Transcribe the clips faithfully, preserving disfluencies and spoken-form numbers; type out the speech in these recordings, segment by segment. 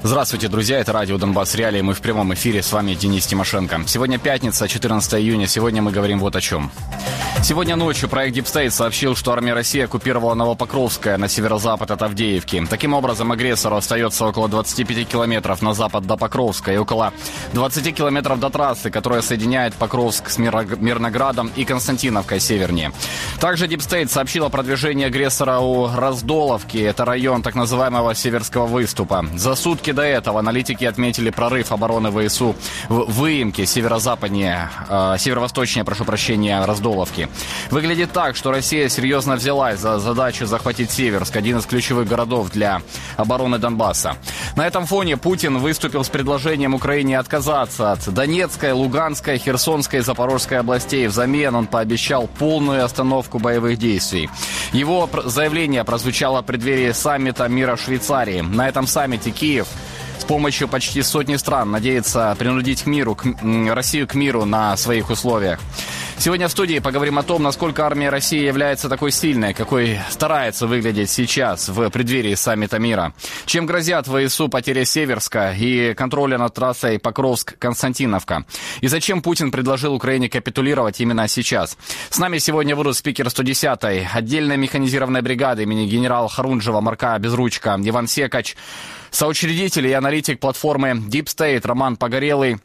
Здравствуйте, друзья, это радио «Донбасс Реалии», мы в прямом эфире, с вами Денис Тимошенко. Сегодня пятница, четырнадцатое июня, сегодня мы говорим вот о чем. Сегодня ночью проект Deep State сообщил, что армия России оккупировала Новопокровское на северо-запад от Авдеевки. Таким образом, агрессору остается около двадцати пяти километров на запад до Покровска и около двадцати километров до трассы, которая соединяет Покровск с Мирноградом и Константиновкой севернее. Также Deep State сообщил о продвижении агрессора у Раздоловки, это район так называемого Северского выступа. За сутки до этого аналитики отметили прорыв обороны ВСУ в выемке северо-западнее, э, северо-восточнее, прошу прощения, Раздоловки. Выглядит так, что Россия серьезно взялась за задачу захватить Северск, один из ключевых городов для обороны Донбасса. На этом фоне Путин выступил с предложением Украине отказаться от Донецкой, Луганской, Херсонской и Запорожской областей. Взамен он пообещал полную остановку боевых действий. Его заявление прозвучало в преддверии саммита мира в Швейцарии. На этом саммите Киев с помощью почти сотни стран надеется принудить к миру, к, Россию к миру на своих условиях. Сегодня в студии поговорим о том, насколько армия России является такой сильной, какой старается выглядеть сейчас в преддверии саммита мира. Чем грозят ВСУ потери Северска и контроля над трассой Покровск-Константиновка. И зачем Путин предложил Украине капитулировать именно сейчас. С нами сегодня будут спикер сто десятой отдельной механизированной бригады имени генерала Харунжева Марка Безручка Иван Секач, соучредитель и аналитик платформы Deep State Роман Погорелый,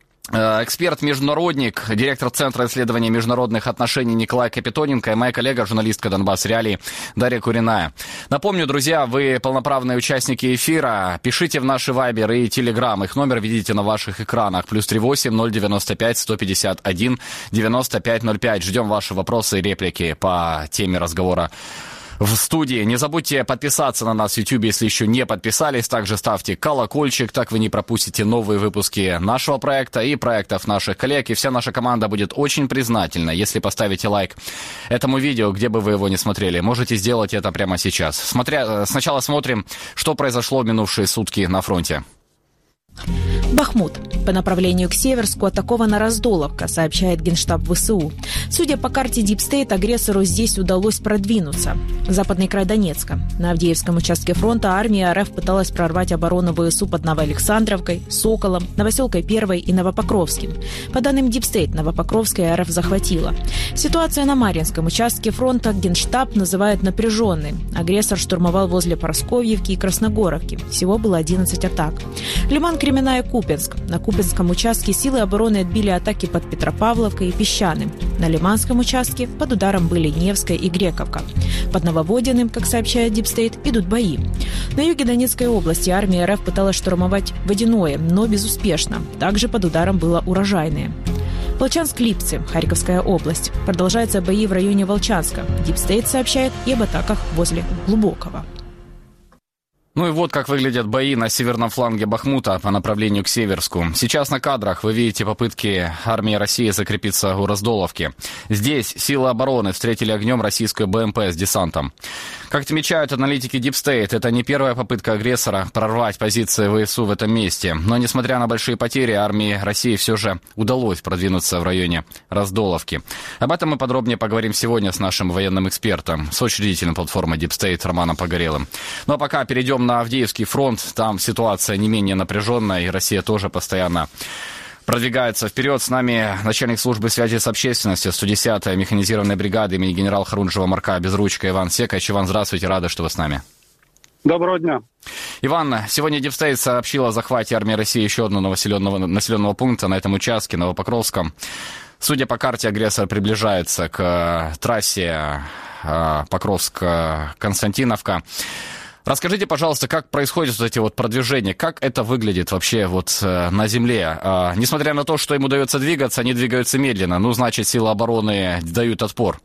эксперт-международник, директор Центра исследований международных отношений Николай Капитоненко и моя коллега, журналистка «Донбасс Реалии» Дарья Куриная. Напомню, друзья, вы полноправные участники эфира. Пишите в наши вайбер и телеграм. Их номер видите на ваших экранах. Плюс три восемь ноль девяносто пять сто пятьдесят один девяносто пять ноль пять. Ждем ваши вопросы и реплики по теме разговора в студии. Не забудьте подписаться на нас в YouTube, если еще не подписались. Также ставьте колокольчик, так вы не пропустите новые выпуски нашего проекта и проектов наших коллег. И вся наша команда будет очень признательна, если поставите лайк этому видео, где бы вы его не смотрели. Можете сделать это прямо сейчас. Смотря... Сначала смотрим, что произошло в минувшие сутки на фронте. Бахмут. По направлению к Северску атакована Раздоловка, сообщает Генштаб ВСУ. Судя по карте Deep State, агрессору здесь удалось продвинуться. Западный край Донецка. На Авдеевском участке фронта армия РФ пыталась прорвать оборону ВСУ под Новоалександровкой, Соколом, Новоселкой первой и Новопокровским. По данным Deep State, Новопокровское РФ захватила. Ситуация на Марьинском участке фронта Генштаб называет напряженной. Агрессор штурмовал возле Парасковьевки и Красногоровки. Всего было одиннадцать атак. Лиман, Кременная, Купенск. На Купенском участке силы обороны отбили атаки под Петропавловкой и Песчаным. На Лиманском участке под ударом были Невская и Грековка. Под Нововодиным, как сообщает Deep State, идут бои. На юге Донецкой области армия РФ пыталась штурмовать Водяное, но безуспешно. Также под ударом было Урожайное. Волчанск-Липцы, Харьковская область. Продолжаются бои в районе Волчанска. Deep State сообщает и об атаках возле Глубокого. Ну и вот как выглядят бои на северном фланге Бахмута по направлению к Северску. Сейчас на кадрах вы видите попытки армии России закрепиться у Раздоловки. Здесь силы обороны встретили огнем российскую БМП с десантом. Как отмечают аналитики Deep State, это не первая попытка агрессора прорвать позиции ВСУ в этом месте. Но несмотря на большие потери, армии России все же удалось продвинуться в районе Раздоловки. Об этом мы подробнее поговорим сегодня с нашим военным экспертом, соучредителем платформы Deep State Романом Погорелым. Ну а пока перейдем на Авдеевский фронт. Там ситуация не менее напряженная, и Россия тоже постоянно продвигается вперед. С нами начальник службы связи с общественностью сто десятой механизированной бригады имени генерала Харунжева Марка Безручка Иван Секач. Иван, здравствуйте, рада, что вы с нами. Доброго дня. Иван, сегодня Deep State сообщила о захвате армии России еще одного населенного, населенного пункта на этом участке, Новопокровском. Судя по карте, агрессор приближается к трассе Покровск-Константиновка. Расскажите, пожалуйста, как происходят вот эти вот продвижения, как это выглядит вообще вот э, на земле? Э, несмотря на то, что им удается двигаться, они двигаются медленно, ну, значит, силы обороны дают отпор.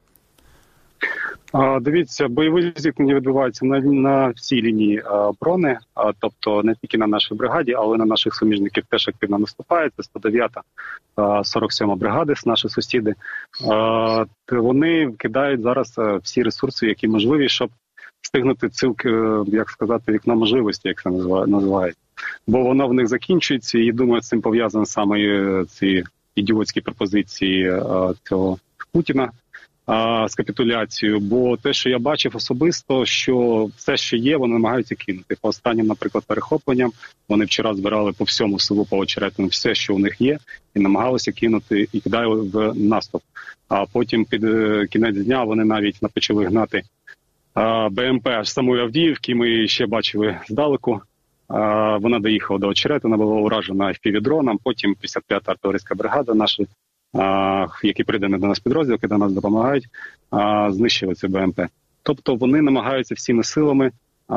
А, дивіться, бойові зіткнення відбуваються на, на всій лінії оборони, а, тобто не тільки на нашій бригаді, але на наших суміжників теж активно наступають. Це сто дев'ята, сорок сьома бригади, наші сусіди. А, вони кидають зараз всі ресурси, які можливі, щоб встигнути цілки, як сказати, вікно можливості, як це називається. Бо воно в них закінчується, і, думаю, з цим пов'язані саме ці ідіотські пропозиції цього Путіна, з капітуляцією, бо те, що я бачив особисто, що все, що є, вони намагаються кинути. По останнім, наприклад, перехопленням, вони вчора збирали по всьому селу, по Очеретину, все, що у них є, і намагалися кинути, і кидали в наступ. А потім під кінець дня вони навіть почали гнати БМП аж самої Авдіївки, ми ще бачили здалеку. Вона доїхала до Очеретина, була уражена еф пі ві-дроном, потім п'ятдесят п'ята артилерійська бригада наша, які придані до нас підрозділ, які до нас допомагають, знищили ці БМП. Тобто вони намагаються всіми силами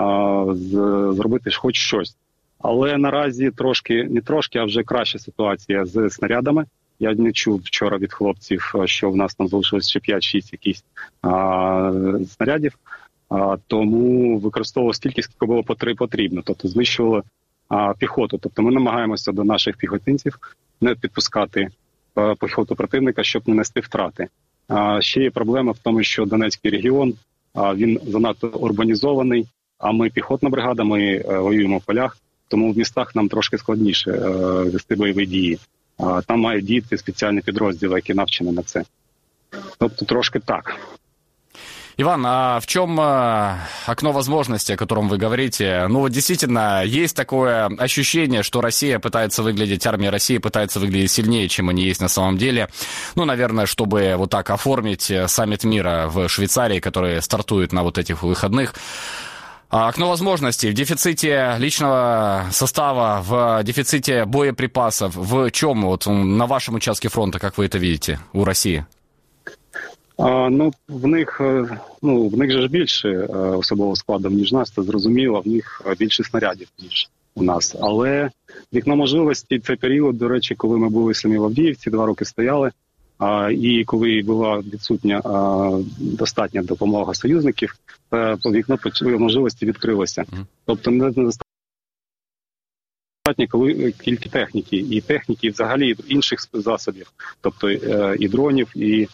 зробити хоч щось. Але наразі трошки, не трошки, а вже краща ситуація з снарядами. Я не чув вчора від хлопців, що в нас там залишилось ще п'ять-шість якісь снарядів. А, тому використовували стільки, скільки було потрібно, тобто знищували а, піхоту. Тобто ми намагаємося до наших піхотинців не підпускати а, піхоту противника, щоб не нести втрати. А, ще є проблема в тому, що Донецький регіон, а, він занадто урбанізований, а ми піхотна бригада, ми а, воюємо в полях, тому в містах нам трошки складніше а, вести бойові дії. А, там мають діяти спеціальні підрозділи, які навчені на це. Тобто трошки так. Иван, а в чем окно возможностей, о котором вы говорите? Ну вот действительно, есть такое ощущение, что Россия пытается выглядеть, армия России пытается выглядеть сильнее, чем они есть на самом деле. Ну, наверное, чтобы вот так оформить саммит мира в Швейцарии, который стартует на вот этих выходных. А окно возможностей в дефиците личного состава, в дефиците боеприпасов. В чем вот на вашем участке фронта, как вы это видите, у России? А, ну, в них, ну, в них же ж більше особового складу, ніж нас, це зрозуміло, в них більше снарядів, ніж у нас. Але вікно можливості, це період, до речі, коли ми були самі в Авдіївці, два роки стояли, а, і коли була відсутня а, достатня допомога союзників, а, вікно можливості відкрилося. Mm. Тобто не достатньо, коли кілька техніки, і техніки, і взагалі інших засобів, тобто і дронів, і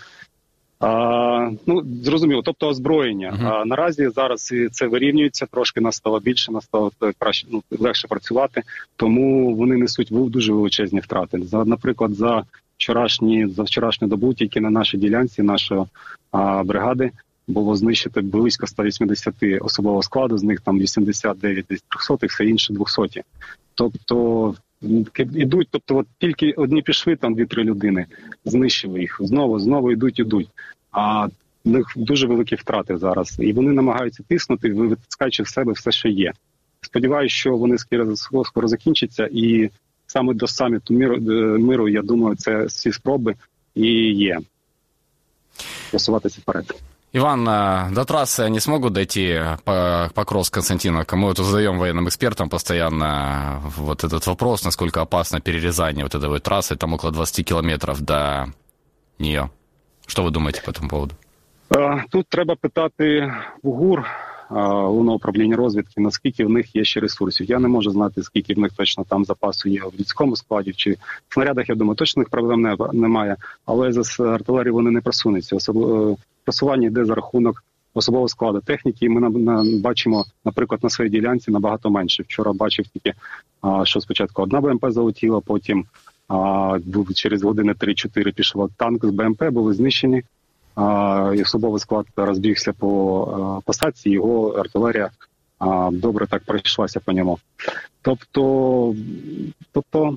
А, ну, зрозуміло, тобто озброєння. Uh-huh. А наразі зараз це вирівнюється, трошки нас стало більше, нас стало краще, ну, легше працювати, тому вони несуть дуже величезні втрати. За, наприклад, за вчорашні, за вчорашню добу тільки на нашій ділянці нашої а, бригади було знищити близько сто вісімдесят особового складу, з них там вісімдесят дев'ять трьохсотих, все інше двохсоті. Тобто ідуть, тобто от тільки одні пішли, там дві-три людини, знищили їх, знову, знову йдуть, ідуть. А в них дуже великі втрати зараз. І вони намагаються тиснути, витискаючи в себе все, що є. Сподіваюся, що вони скоро, скоро закінчаться, і саме до саміту миру, миру, я думаю, це всі спроби і є. Просуватися вперед. Иван, до трассы они смогут дойти по Покровск-Константиновка? Мы вот задаем военным экспертам постоянно вот этот вопрос, насколько опасно перерезание вот этой вот трассы, там около двадцать километров до нее. Что вы думаете по этому поводу? Тут треба питати в ГУР, Головного управління розвідки, наскільки в них є ще ресурсів. Я не можу знати, скільки в них точно там запасу є в людському складі, чи в снарядах, я думаю, точно їх проблем немає, але за артилерію вони не просунуться. Особливо просування йде за рахунок особового складу. Техніки ми на, на, бачимо, наприклад, на своїй ділянці набагато менше. Вчора бачив тільки, а, що спочатку одна БМП залетіла, потім а, через години три-чотири пішло танк з БМП, були знищені. А, і особовий склад розбігся по посадці, його артилерія а, добре так пройшлася по ньому. Тобто, тобто,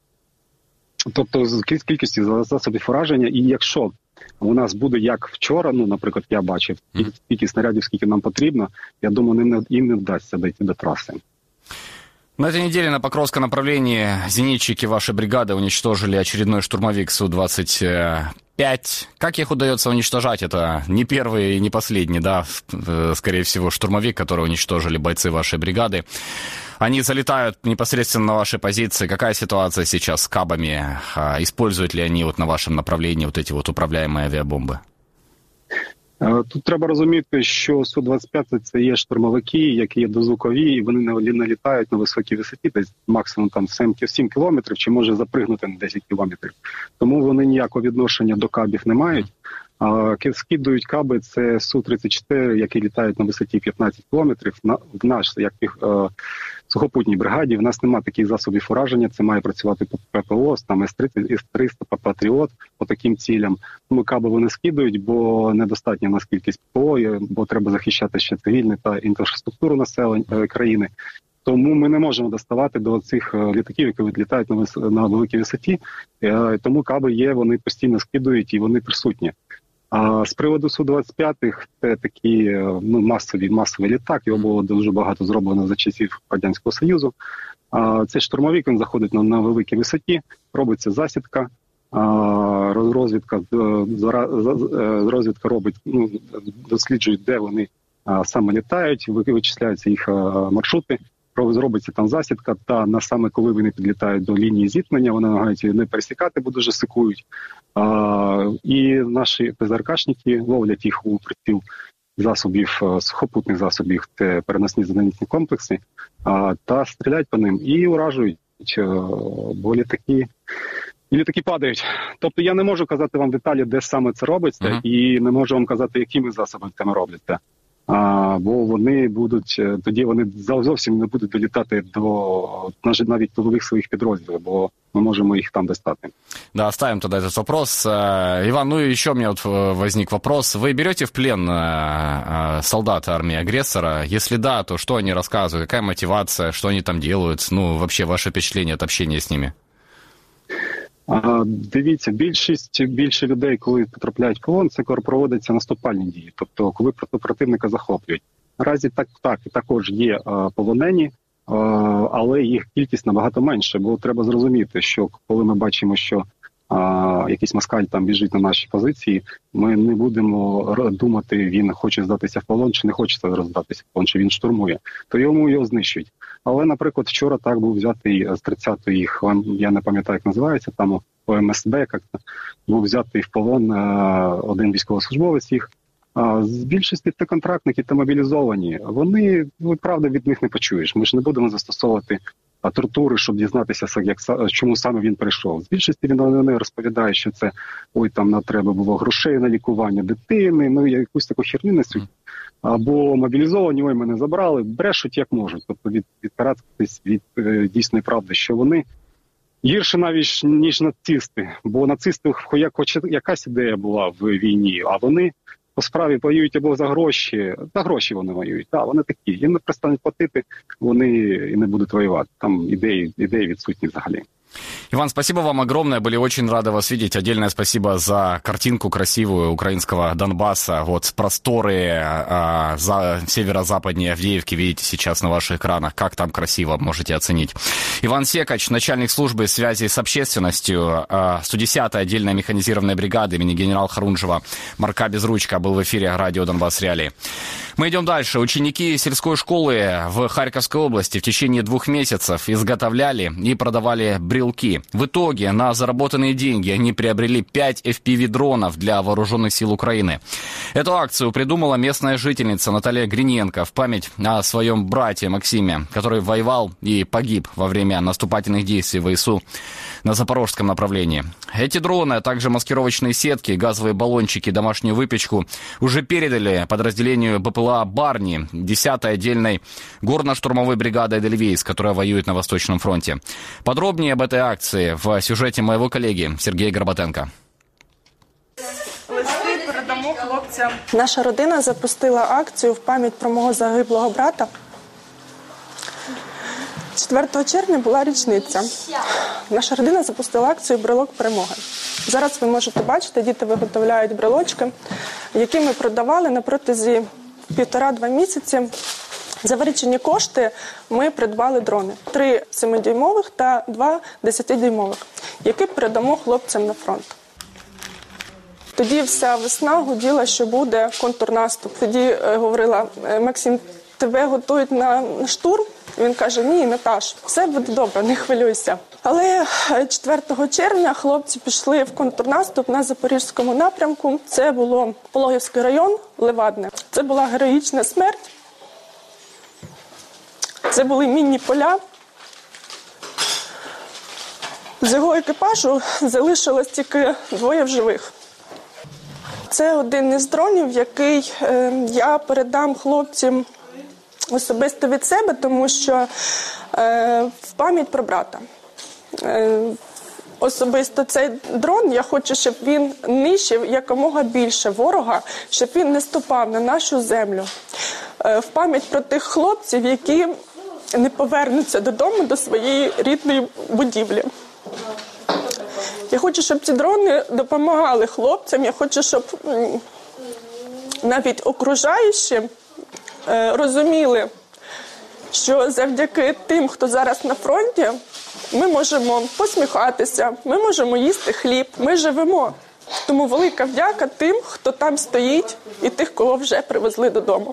тобто з кількістю засобів ураження, і якщо у нас буде як вчора, ну, наприклад, я бачив, скільки снарядів, скільки нам потрібно, я думаю, їм не вдасться дойти до траси. На этой неделе на Покровском направлении зенитчики вашей бригады уничтожили очередной штурмовик Су двадцать пять. Как их удается уничтожать? Это не первый и не последний, да, скорее всего, штурмовик, который уничтожили бойцы вашей бригады. Они залетают непосредственно на ваши позиции. Какая ситуация сейчас с кабами? Используют ли они вот на вашем направлении вот эти вот управляемые авиабомбы? Тут треба розуміти, що Су двадцять п'ять – це є штурмовики, які є дозвукові, і вони не літають на високій висоті, десь максимум там сім кілометрів, чи може запригнути на десять кілометрів. Тому вони ніякого відношення до кабів не мають. Скидують каби, це Су тридцять чотири, які літають на висоті п'ятнадцять кілометрів. В наш, як в сухопутній бригаді, в нас немає таких засобів ураження, це має працювати ППО, там С тридцять, С триста, Патріот по таким цілям. Тому каби вони скидують, бо недостатня в нас кількість ППО, бо треба захищати ще цивільне та інфраструктуру населення країни. Тому ми не можемо доставати до цих літаків, які відлітають на, вис... на великій висоті. Тому каби є, вони постійно скидують і вони присутні. А з приводу Су двадцять п'ять, це такий ну, масовий, масовий літак, його було дуже багато зроблено за часів Радянського Союзу. А цей штурмовик, він заходить на, на великій висоті, робиться засідка, а, розвідка, розвідка робить, ну, досліджують, де вони а, саме літають, вичисляються їх а, маршрути. Зробиться там засідка, та на саме коли вони підлітають до лінії зіткнення, вони намагаються не пересікати, бо дуже сикують. А, і наші ПЗРКшники ловлять їх у приціл засобів, сухопутних засобів, це переносні зенітні комплекси, а, та стріляють по ним і уражують, бо літаки, і літаки падають. Тобто я не можу казати вам деталі, де саме це робиться, uh-huh. і не можу вам казати, якими засобами це робиться. А, бо вони будуть, тоді вони зовсім не будуть долітати до навіть тилових своїх підрозділів, бо мы можем их там достать. Да, оставим тогда этот вопрос. Иван, ну и еще у меня вот возник вопрос. Вы берете в плен солдат армии агрессора? Если да, то что они рассказывают? Какая мотивация? Что они там делают? Ну, вообще, ваше впечатление от общения с ними? А, дивіться, більшість більше людей, коли потрапляють в полон, це коли проводяться наступальні дії, тобто коли противника захоплюють. Наразі так, так також є а, полонені, а, але їх кількість набагато менше, бо треба зрозуміти, що коли ми бачимо, що а, якийсь москаль там біжить на наші позиції, ми не будемо думати, він хоче здатися в полон чи не хоче здатися в полон, чи він штурмує, то йому його знищують. Але, наприклад, вчора так був взятий з тридцятої, я не пам'ятаю, як називається, там О Ем Ес Бе, як-то, був взятий в полон один військовослужбовець їх. З більшості це контрактники та мобілізовані. Вони, ну, правда, від них не почуєш. Ми ж не будемо застосовувати тортури, щоб дізнатися, як, чому саме він прийшов. З більшості він не розповідає, що це, ой, там на треба було грошей на лікування дитини, ну, якусь таку херню несуть. Або мобілізовані, ой, мене забрали, брешуть як можуть. Тобто від, відкаратись від е, дійсної правди, що вони гірше навіть, ніж нацисти. Бо нацисти, хоч якась ідея була в війні, а вони по справі воюють або за гроші, за гроші вони воюють. Так, вони такі. Їм не перестануть платити, вони і не будуть воювати. Там ідеї, ідеї відсутні взагалі. Иван, спасибо вам огромное, были очень рады вас видеть. Отдельное спасибо за картинку красивую украинского Донбасса. Вот просторы а, за северо-западнее Авдеевки видите сейчас на ваших экранах. Как там красиво, можете оценить. Иван Секач, начальник службы связи с общественностью а, сто десятой отдельной механизированной бригады имени генерала Харунжева Марка Безручка был в эфире радио «Донбасс Реалии». Мы идем дальше. Ученики сельской школы в Харьковской области в течение двух месяцев изготовляли и продавали брелки. В итоге на заработанные деньги они приобрели пять эф пи ви-дронов для вооруженных сил Украины. Эту акцию придумала местная жительница Наталья Гриненко в память о своем брате Максиме, который воевал и погиб во время наступательных действий ВСУ на запорожском направлении. Эти дроны, а также маскировочные сетки, газовые баллончики, домашнюю выпечку уже передали подразделению Бэ Пэ Эл А «Барни» десятой отдельной горно-штурмовой бригады «Эдельвейс», которая воюет на Восточном фронте. Подробнее об этой акции в сюжете моего коллеги Сергея Горбатенко. Листи передамо хлопцям. Наша родина запустила акцію в пам'ять про мого загиблого брата. четвертого червня була річниця. Наша родина запустила акцію «Брелок перемоги». Зараз ви можете бачити, діти виготовляють брелочки, які ми продавали на протязі півтора-два місяці. За виручені кошти ми придбали дрони. Три семидюймових та два десятидюймових, які передамо хлопцям на фронт. Тоді вся весна гуділа, що буде контрнаступ. Тоді е, говорила: Максим, тебе готують на штурм? Він каже: ні, Наташ, все буде добре, не хвилюйся. Але четвертого червня хлопці пішли в контрнаступ на Запорізькому напрямку. Це було Пологівський район, Левадне. Це була героїчна смерть. Це були мінні поля. З його екіпажу залишилось тільки двоє в живих. Це один із дронів, який я передам хлопцям особисто від себе, тому що в пам'ять про брата. Особисто цей дрон, я хочу, щоб він нищив якомога більше ворога, щоб він не ступав на нашу землю. В пам'ять про тих хлопців, які не повернуться додому, до своєї рідної будівлі. Я хочу, щоб ці дрони допомагали хлопцям, я хочу, щоб навіть окружаючі розуміли, що завдяки тим, хто зараз на фронті, ми можемо посміхатися, ми можемо їсти хліб, ми живемо. Тому велика вдяка тим, хто там стоїть, і тих, кого вже привезли додому.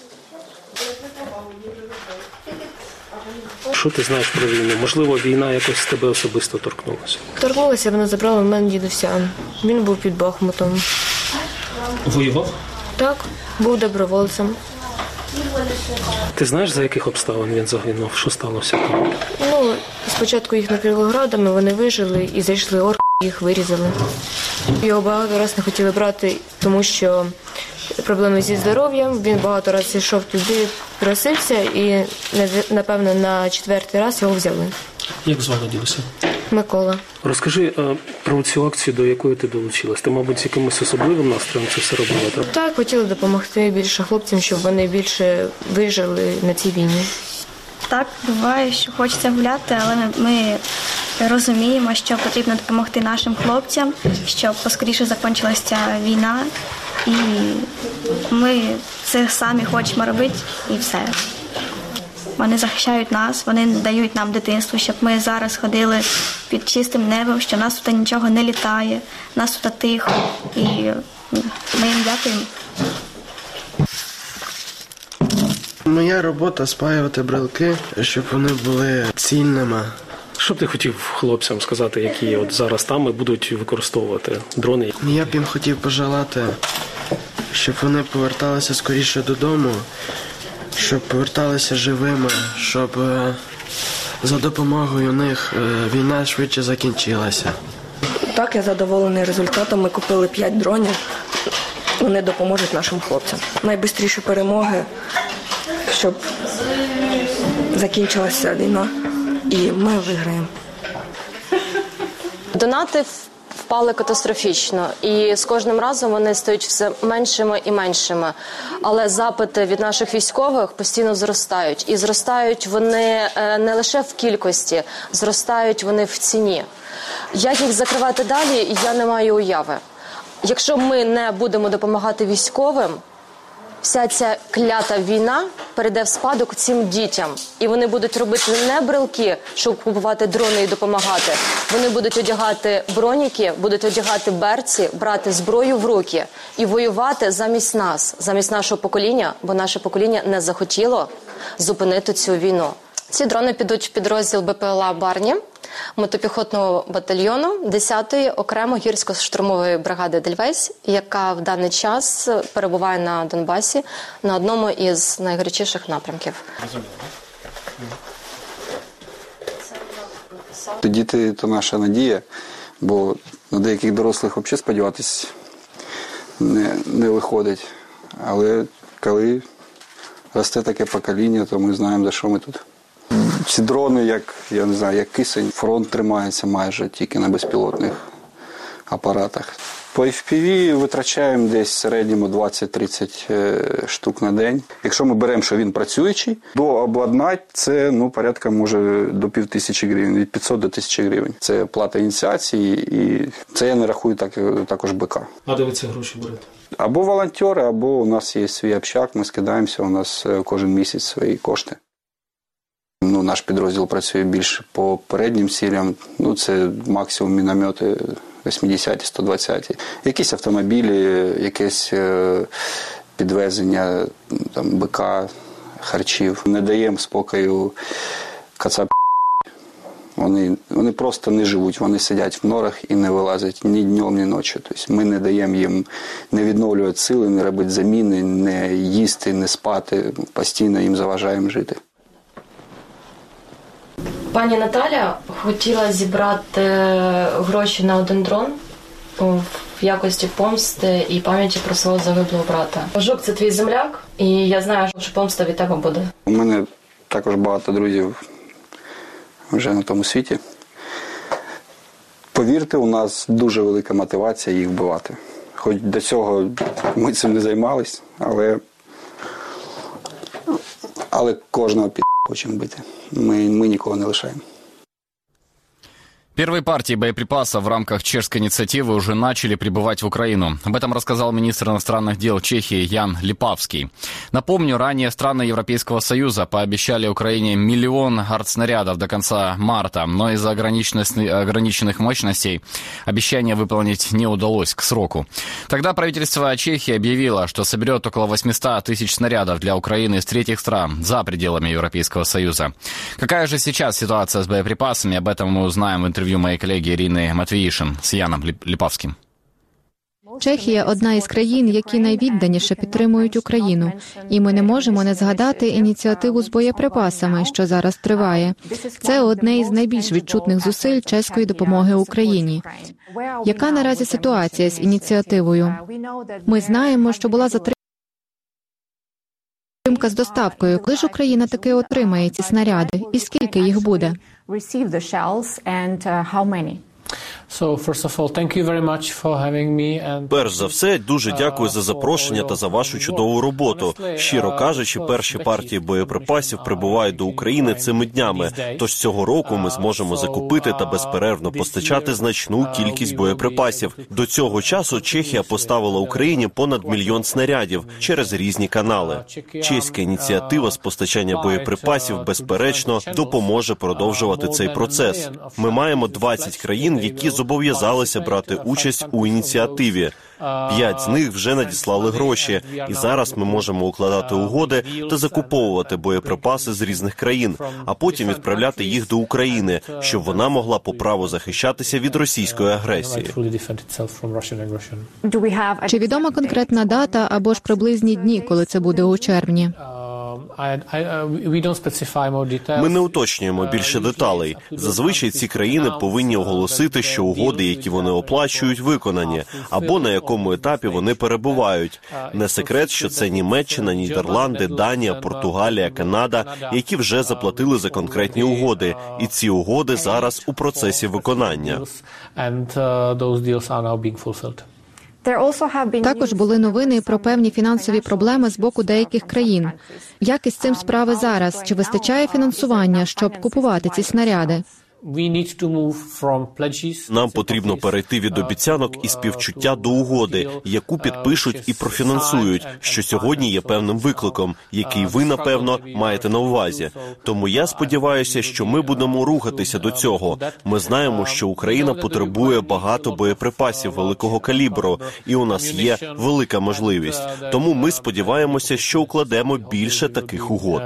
Що ти знаєш про війну? Можливо, війна якось тебе особисто торкнулася? Торкнулася, вона забрала в мене дідуся. Він був під Бахмутом. Воював? Так, був добровольцем. Ти знаєш, за яких обставин він загинув? Що сталося там? Ну, спочатку їх накрило градами, вони вижили і зайшли орки, їх вирізали. Його багато разів не хотіли брати, тому що проблеми зі здоров'ям. Він багато разів йшов туди, просився і, напевно, на четвертий раз його взяли. Як звали дідуся? Микола. Розкажи а, про цю акцію, до якої ти долучилась. Ти, мабуть, з якимось особливим настроєм це все робила, так? Так, хотіли допомогти більше хлопцям, щоб вони більше вижили на цій війні. Так, буває, що хочеться гуляти, але ми, ми розуміємо, що потрібно допомогти нашим хлопцям, щоб поскоріше закінчилася ця війна. І ми це самі хочемо робити, і все. Вони захищають нас, вони дають нам дитинство, щоб ми зараз ходили під чистим небом, що в нас тут нічого не літає, в нас тут тихо, і ми їм дякуємо. Моя робота – спаювати брелки, щоб вони були цільними. Що б ти хотів хлопцям сказати, які от зараз там і будуть використовувати дрони? Я б їм хотів пожелати, щоб вони поверталися скоріше додому, щоб поверталися живими, щоб за допомогою них війна швидше закінчилася. Так, я задоволений результатом. Ми купили п'ять дронів. Вони допоможуть нашим хлопцям. Найбистріші перемоги, щоб закінчилася війна і ми виграємо. Донати впали катастрофічно, і з кожним разом вони стають все меншими і меншими. Але запити від наших військових постійно зростають. І зростають вони не лише в кількості, зростають вони в ціні. Як їх закривати далі, я не маю уяви. Якщо ми не будемо допомагати військовим, вся ця клята війна перейде в спадок цим дітям. І вони будуть робити не брелки, щоб купувати дрони і допомагати. Вони будуть одягати броніки, будуть одягати берці, брати зброю в руки і воювати замість нас, замість нашого покоління, бо наше покоління не захотіло зупинити цю війну. Ці дрони підуть в підрозділ БПЛА «Барні», мотопіхотного батальйону десятої окремо гірсько-штурмової бригади «Дельвейс», яка в даний час перебуває на Донбасі на одному із найгарячіших напрямків. Діти – то наша надія, бо на деяких дорослих взагалі сподіватися не, не виходить. Але коли росте таке покоління, то ми знаємо, за що ми тут. Ці дрони, як, я не знаю, як кисень, фронт тримається майже тільки на безпілотних апаратах. По еф пі ві витрачаємо десь в середньому двадцять-тридцять штук на день. Якщо ми беремо, що він працюючий, дообладнати це ну, порядка може до пів тисячі гривень, від п'ятсот до тисячі гривень. Це плата ініціації і це я не рахую так, також БК. А де ви ці гроші берете? Або волонтери, або у нас є свій общак, ми скидаємося, у нас кожен місяць свої кошти. Ну, наш підрозділ працює більше по переднім цілям, ну, це максимум міномети вісімдесят - сто двадцять. Якісь автомобілі, якесь підвезення там, БК, харчів. Не даємо спокою кацап. Вони, вони просто не живуть, вони сидять в норах і не вилазять ні днем, ні ночі. Тобто ми не даємо їм не відновлювати сили, не робити заміни, не їсти, не спати, постійно їм заважаємо жити. Пані Наталя хотіла зібрати гроші на один дрон, в якості помсти і пам'яті про свого загиблого брата. Жук – це твій земляк, і я знаю, що помста від тебе буде. У мене також багато друзів вже на тому світі. Повірте, у нас дуже велика мотивація їх вбивати. Хоч до цього ми цим не займались, але, але кожного під хочемо бити. Ми, мы никого не лишаем. Первые партии боеприпасов в рамках чешской инициативы уже начали прибывать в Украину. Об этом рассказал министр иностранных дел Чехии Ян Липавский. Напомню, ранее страны Европейского Союза пообещали Украине миллион артснарядов до конца марта, но из-за ограниченных мощностей обещание выполнить не удалось к сроку. Тогда правительство Чехии объявило, что соберет около восемьсот тысяч снарядов для Украины из третьих стран за пределами Европейского Союза. Какая же сейчас ситуация с боеприпасами, об этом мы узнаем в интервью моей коллеги Ирины Матвіїшин з Яном Липавським. Чехія – одна із країн, які найвідданіше підтримують Україну. І ми не можемо не згадати ініціативу з боєприпасами, що зараз триває. Це одне із найбільш відчутних зусиль чеської допомоги Україні. Яка наразі ситуація з ініціативою? Ми знаємо, що була затримка з доставкою. Коли ж Україна таки отримає ці снаряди? І скільки їх буде? Перш за все, дуже дякую за запрошення та за вашу чудову роботу. Щиро кажучи, перші партії боєприпасів прибувають до України цими днями, тож цього року ми зможемо закупити та безперервно постачати значну кількість боєприпасів. До цього часу Чехія поставила Україні понад мільйон снарядів через різні канали. Чеська ініціатива з постачання боєприпасів, безперечно, допоможе продовжувати цей процес. Ми маємо двадцять країн, які зобов'язалися брати участь у ініціативі. П'ять з них вже надіслали гроші, і зараз ми можемо укладати угоди та закуповувати боєприпаси з різних країн, а потім відправляти їх до України, щоб вона могла по праву захищатися від російської агресії. Чи відома конкретна дата або ж приблизні дні, коли це буде у червні? Ми не уточнюємо більше деталей. Зазвичай ці країни повинні оголосити, що угоди, які вони оплачують, виконані, або на якому етапі вони перебувають. Не секрет, що це Німеччина, Нідерланди, Данія, Португалія, Канада, які вже заплатили за конкретні угоди, і ці угоди зараз у процесі виконання. Також були новини про певні фінансові проблеми з боку деяких країн. Як із цим справи зараз? Чи вистачає фінансування, щоб купувати ці снаряди? Нам потрібно перейти від обіцянок і співчуття до угоди, яку підпишуть і профінансують, що сьогодні є певним викликом, який ви, напевно, маєте на увазі. Тому я сподіваюся, що ми будемо рухатися до цього. Ми знаємо, що Україна потребує багато боєприпасів великого калібру, і у нас є велика можливість. Тому ми сподіваємося, що укладемо більше таких угод.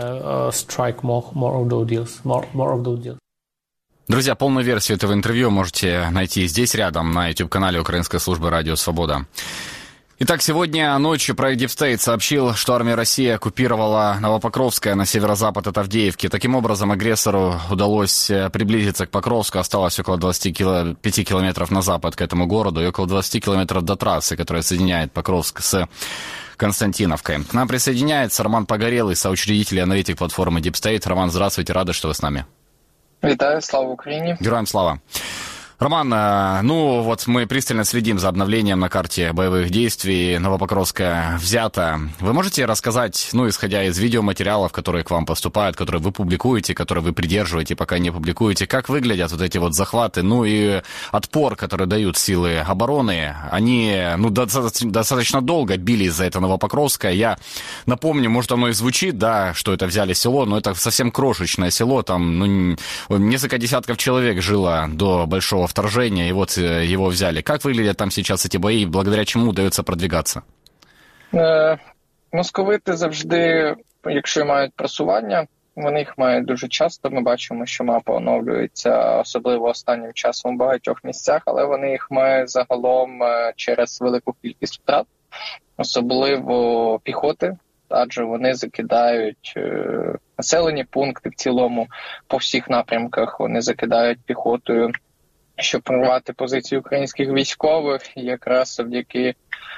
Друзья, полную версию этого интервью можете найти здесь рядом, на YouTube-канале Украинской службы «Радио Свобода». Итак, сегодня ночью проект Deep State сообщил, что армия России оккупировала Новопокровское на северо-запад от Авдеевки. Таким образом, агрессору удалось приблизиться к Покровску. Осталось около двадцати пяти километров на запад к этому городу и около двадцати километров до трассы, которая соединяет Покровск с Константиновкой. К нам присоединяется Роман Погорелый, соучредитель и аналитик платформы Deep State. Роман, здравствуйте, рады, что вы с нами. Витаю, слава Украине. Героям слава. Роман, ну вот мы пристально следим за обновлением на карте боевых действий. Новопокровская взята. Вы можете рассказать, ну, исходя из видеоматериалов, которые к вам поступают, которые вы публикуете, которые вы придерживаете, пока не публикуете, как выглядят вот эти вот захваты, ну и отпор, который дают силы обороны? Они, ну, достаточно, достаточно долго бились за это Новопокровское. Я напомню, может, оно и звучит, да, что это взяли село, но это совсем крошечное село, там, ну, несколько десятков человек жило до большого вторжения, и вот его взяли. Как выглядят там сейчас эти бои, благодаря чему удается продвигаться? Е, московити завжди, якщо мають просування, вони їх мають дуже часто. Ми бачимо, що мапа оновлюється, особливо останнім часом у багатьох місцях, але вони їх мають загалом через велику кількість втрат, особливо піхоти, адже вони закидають е, населені пункти в цілому по всіх напрямках, вони закидають піхотою щоб прорвати позиції українських військових. І якраз завдяки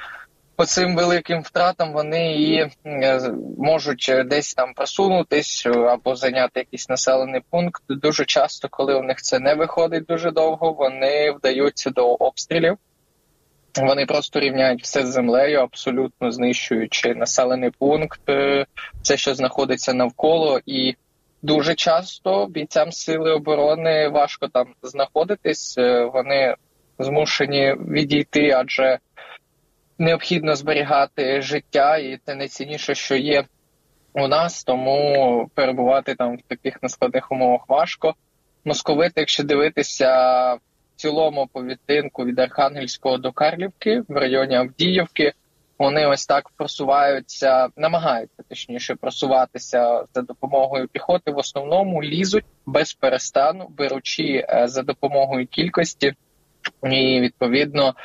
оцим великим втратам вони і можуть десь там просунутись або зайняти якийсь населений пункт. Дуже часто, коли у них це не виходить дуже довго, вони вдаються до обстрілів. Вони просто рівняють все з землею, абсолютно знищуючи населений пункт, все, що знаходиться навколо. І дуже часто бійцям Сили оборони важко там знаходитись. Вони змушені відійти, адже необхідно зберігати життя, і це найцінніше, що є у нас, тому перебувати там в таких нескладних умовах важко. Московити, якщо дивитися в цілому по відтинку від Архангельського до Карлівки, в районі Авдіївки, вони ось так просуваються, намагаються, точніше, просуватися за допомогою піхоти, в основному лізуть без перестану, беручи за допомогою кількості. І, відповідно,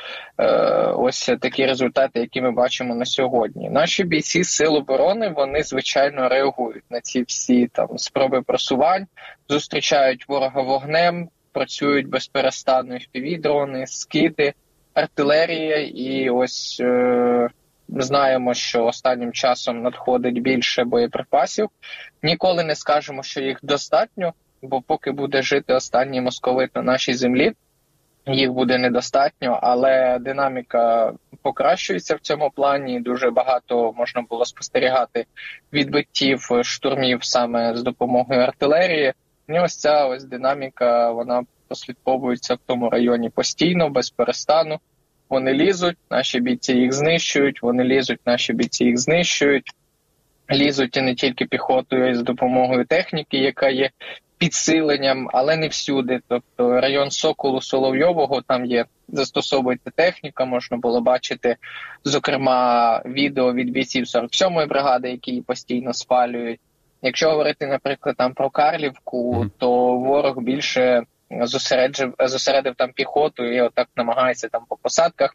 ось такі результати, які ми бачимо на сьогодні. Наші бійці Сил оборони, вони, звичайно, реагують на ці всі там спроби просувань, зустрічають ворога вогнем, працюють без перестану еф пі ві-дрони, скиди, артилерія. І ось е- знаємо, що останнім часом надходить більше боєприпасів. Ніколи не скажемо, що їх достатньо, бо поки буде жити останній московит на нашій землі, їх буде недостатньо, але динаміка покращується в цьому плані. Дуже багато можна було спостерігати відбиттів штурмів саме з допомогою артилерії. І ось ця ось динаміка, вона прослідковується в тому районі постійно, без перестану. Вони лізуть, наші бійці їх знищують, вони лізуть, наші бійці їх знищують. Лізуть і не тільки піхотою, а й з допомогою техніки, яка є підсиленням, але не всюди. Тобто район Соколу, Соловйового, там є, застосовується техніка, можна було бачити, зокрема, відео від бійців сорок сьомої бригади, які її постійно спалюють. Якщо говорити, наприклад, там про Карлівку, то ворог більше зосередив, зосередив там піхоту і отак намагається там по посадках,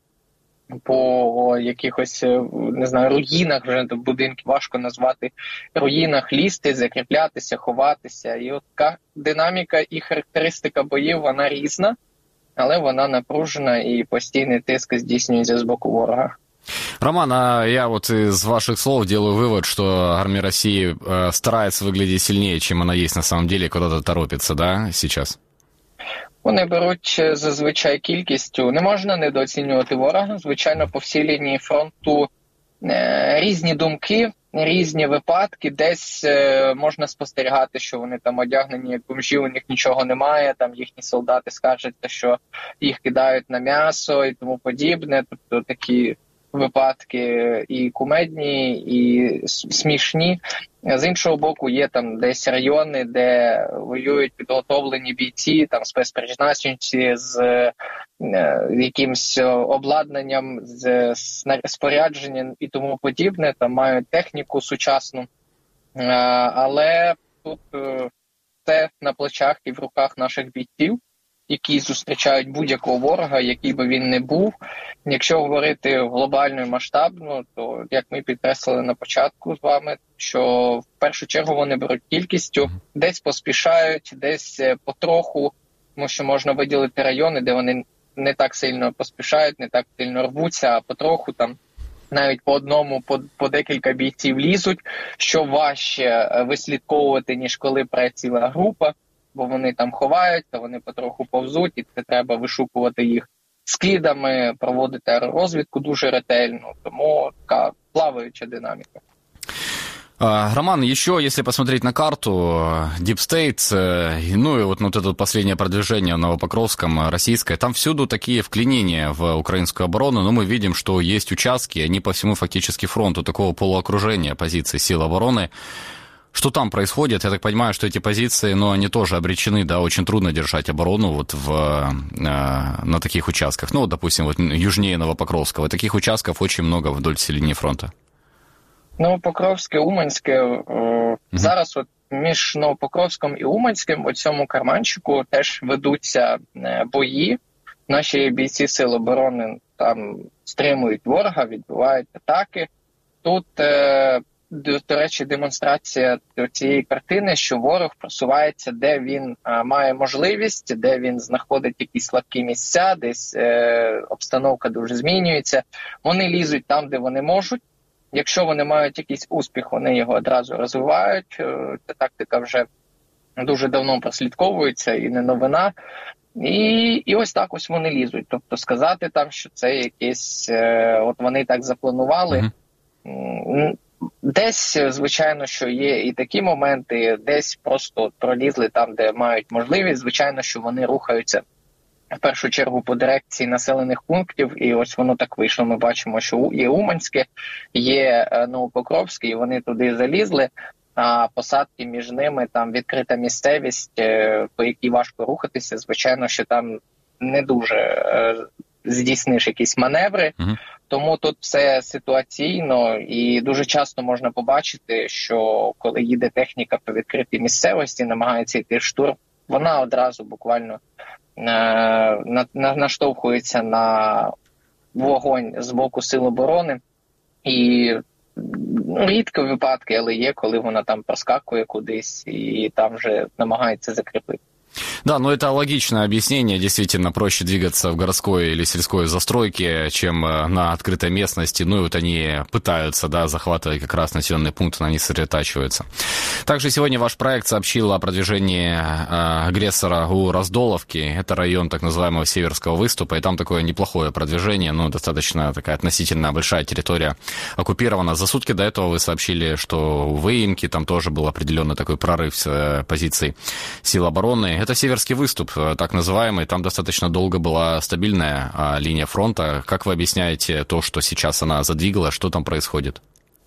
по якихось, не знаю, руїнах, вже будинки важко назвати, руїнах лізти, закріплятися, ховатися. І от така динаміка і характеристика боїв, вона різна, але вона напружена і постійний тиск здійснюється з боку ворога. Роман, а я вот из ваших слов делаю вывод, что армия России старается выглядеть сильнее, чем она есть на самом деле, куда-то торопится, да, сейчас? Вони беруть зазвичай кількістю. Не можна недооцінювати ворога. Звичайно, по всій лінії фронту е, різні думки, різні випадки. Десь е, можна спостерігати, що вони там одягнені як бомжі, у них нічого немає, там їхні солдати скаржаться, що їх кидають на м'ясо і тому подібне. Тобто такі випадки і кумедні, і смішні. З іншого боку, є там десь райони, де воюють підготовлені бійці, там спецпризначенці з е, якимсь обладнанням, з спорядженням і тому подібне, там мають техніку сучасну. Е, але тут е, це на плечах і в руках наших бійців, які зустрічають будь-якого ворога, який би він не був. Якщо говорити глобально і масштабно, то, як ми підкреслили на початку з вами, що в першу чергу вони беруть кількістю, десь поспішають, десь потроху, тому що можна виділити райони, де вони не так сильно поспішають, не так сильно рвуться, а потроху там навіть по одному, по, по декілька бійців лізуть, що важче вислідковувати, ніж коли працює ціла група, бо вони там ховаються, вони потроху повзуть, і це треба вишукувати їх скидами, проводити аеророзвідку дуже ретельно, тому така плаваюча динаміка. Роман, еще если посмотреть на карту, Deep State, ну и вот, вот это последнее продвижение в Новопокровском, российское, там всюду такие вклинения в украинскую оборону, но мы видим, что есть участки, они по всему фактически фронту, такого полуокружения позиций сил обороны. Что там происходит? Я так понимаю, что эти позиции, ну, они тоже обречены, да, очень трудно держать оборону вот в, э, на таких участках. Ну, вот, допустим, вот южнее Новопокровского. Таких участков очень много вдоль всей линии фронта. Новопокровське, Уманське. Е, угу. Зараз от між Новопокровськом і Уманським у цьому карманчику теж ведуться е, бої. Наші бійці Сил оборони там стримують ворога, відбивають атаки. Тут е, до, до речі, демонстрація цієї картини, що ворог просувається, де він а, має можливість, де він знаходить якісь слабкі місця, десь е, обстановка дуже змінюється. Вони лізуть там, де вони можуть. Якщо вони мають якийсь успіх, вони його одразу розвивають. Ця тактика вже дуже давно прослідковується і не новина. І, і ось так ось вони лізуть. Тобто сказати там, що це якесь, е, от вони так запланували. Mm-hmm. Десь, звичайно, що є і такі моменти, десь просто пролізли там, де мають можливість. Звичайно, що вони рухаються в першу чергу по дирекції населених пунктів, і ось воно так вийшло. Ми бачимо, що є Уманське, є Новопокровське, і вони туди залізли. А посадки між ними, там відкрита місцевість, по якій важко рухатися, звичайно, що там не дуже е, здійсниш якісь маневри, uh-huh. тому тут все ситуаційно і дуже часто можна побачити, що коли їде техніка по відкритій місцевості, намагається йти штурм, вона одразу буквально е, на, на, наштовхується на вогонь з боку Сил оборони і рідко випадки, але є, коли вона там проскакує кудись і там вже намагається закріпити. Да, но это логичное объяснение. Действительно, проще двигаться в городской или сельской застройке, чем на открытой местности. Ну и вот они пытаются, да, захватывать как раз населенные пункты, на них сосредотачиваются. Также сегодня ваш проект сообщил о продвижении э, агрессора у Раздоловки. Это район так называемого Северского выступа, и там такое неплохое продвижение, ну, достаточно такая относительно большая территория оккупирована. За сутки до этого вы сообщили, что у Выемки там тоже был определенный такой прорыв с позиций сил обороны. Это Северский выступ, так называемый. Там достаточно долго была стабильная а, линия фронта. Как вы объясняете то, что сейчас она задвигалась? Что там происходит?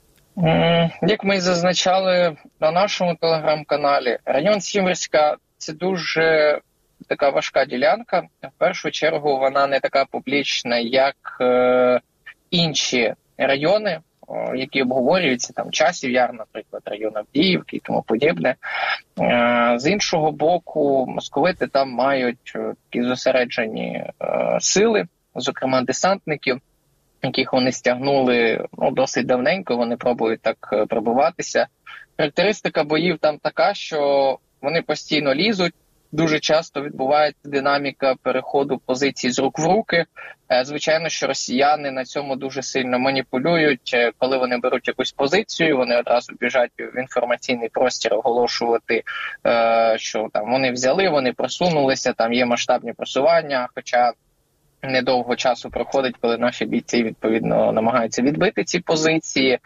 Як ми зазначали на нашому телеграм-каналі, район Сіверська – це дуже така важка ділянка. В першу чергу вона не така публічна, як е, інші райони, які обговорюються, там Часів Яр, наприклад, район Авдіївки і тому подібне. З іншого боку, московити там мають такі зосереджені сили, зокрема десантників, яких вони стягнули ну, досить давненько, вони пробують так пробиватися. Характеристика боїв там така, що вони постійно лізуть, дуже часто відбувається динаміка переходу позицій з рук в руки. Звичайно, що росіяни на цьому дуже сильно маніпулюють. Коли вони беруть якусь позицію, вони одразу біжать в інформаційний простір оголошувати, що там вони взяли, вони просунулися, там є масштабні просування, хоча недовго часу проходить, коли наші бійці, відповідно, намагаються відбити ці позиції.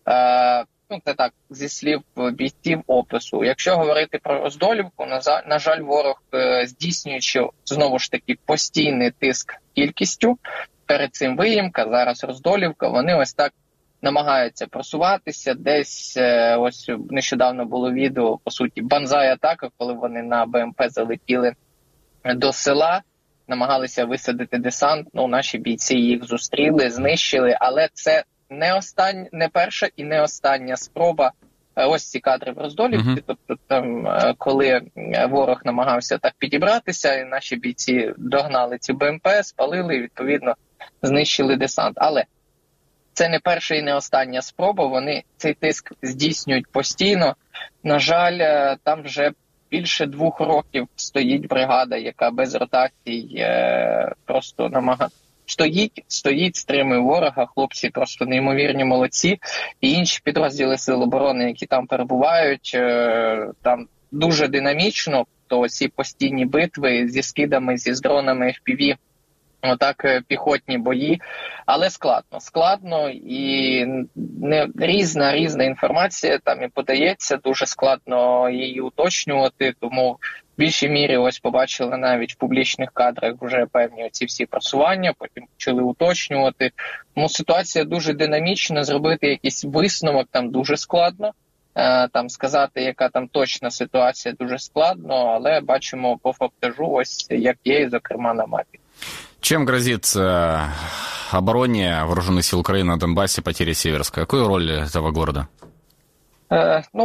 Ну, це так, зі слів бійців опису. Якщо говорити про Роздолівку, на, на жаль, ворог, е, здійснюючи, знову ж таки, постійний тиск кількістю, перед цим Виїмка, зараз Роздолівка, вони ось так намагаються просуватися. Десь, е, ось нещодавно було відео, по суті, банзай-атака, коли вони на БМП залетіли до села, намагалися висадити десант, ну, наші бійці їх зустріли, знищили, але це не остання, не перша і не остання спроба. Ось ці кадри в Роздолівці, uh-huh. тобто там, коли ворог намагався так підібратися, і наші бійці догнали ці БМП, спалили і, відповідно, знищили десант. Але це не перша і не остання спроба, вони цей тиск здійснюють постійно. На жаль, там вже більше двох років стоїть бригада, яка без ротацій просто намагається. Стоїть, стоїть, стримує ворога, хлопці просто неймовірні молодці. І інші підрозділи Сил оборони, які там перебувають, там дуже динамічно, то ці постійні битви зі скидами, зі з дронами еф пі ві, отак піхотні бої. Але складно, складно і не, різна, різна інформація там і подається, дуже складно її уточнювати, тому в більшій мірі ось побачили навіть в публічних кадрах вже певні оці всі просування, потім почали уточнювати. Тому ситуація дуже динамічна, зробити якийсь висновок там дуже складно. Там сказати, яка там точна ситуація, дуже складно, але бачимо по фактажу ось як є, зокрема на мапі. Чем грозит э, обороне вооруженных сил Украины на Донбассе потеря Северска? Какую роль этого города? Э, ну, в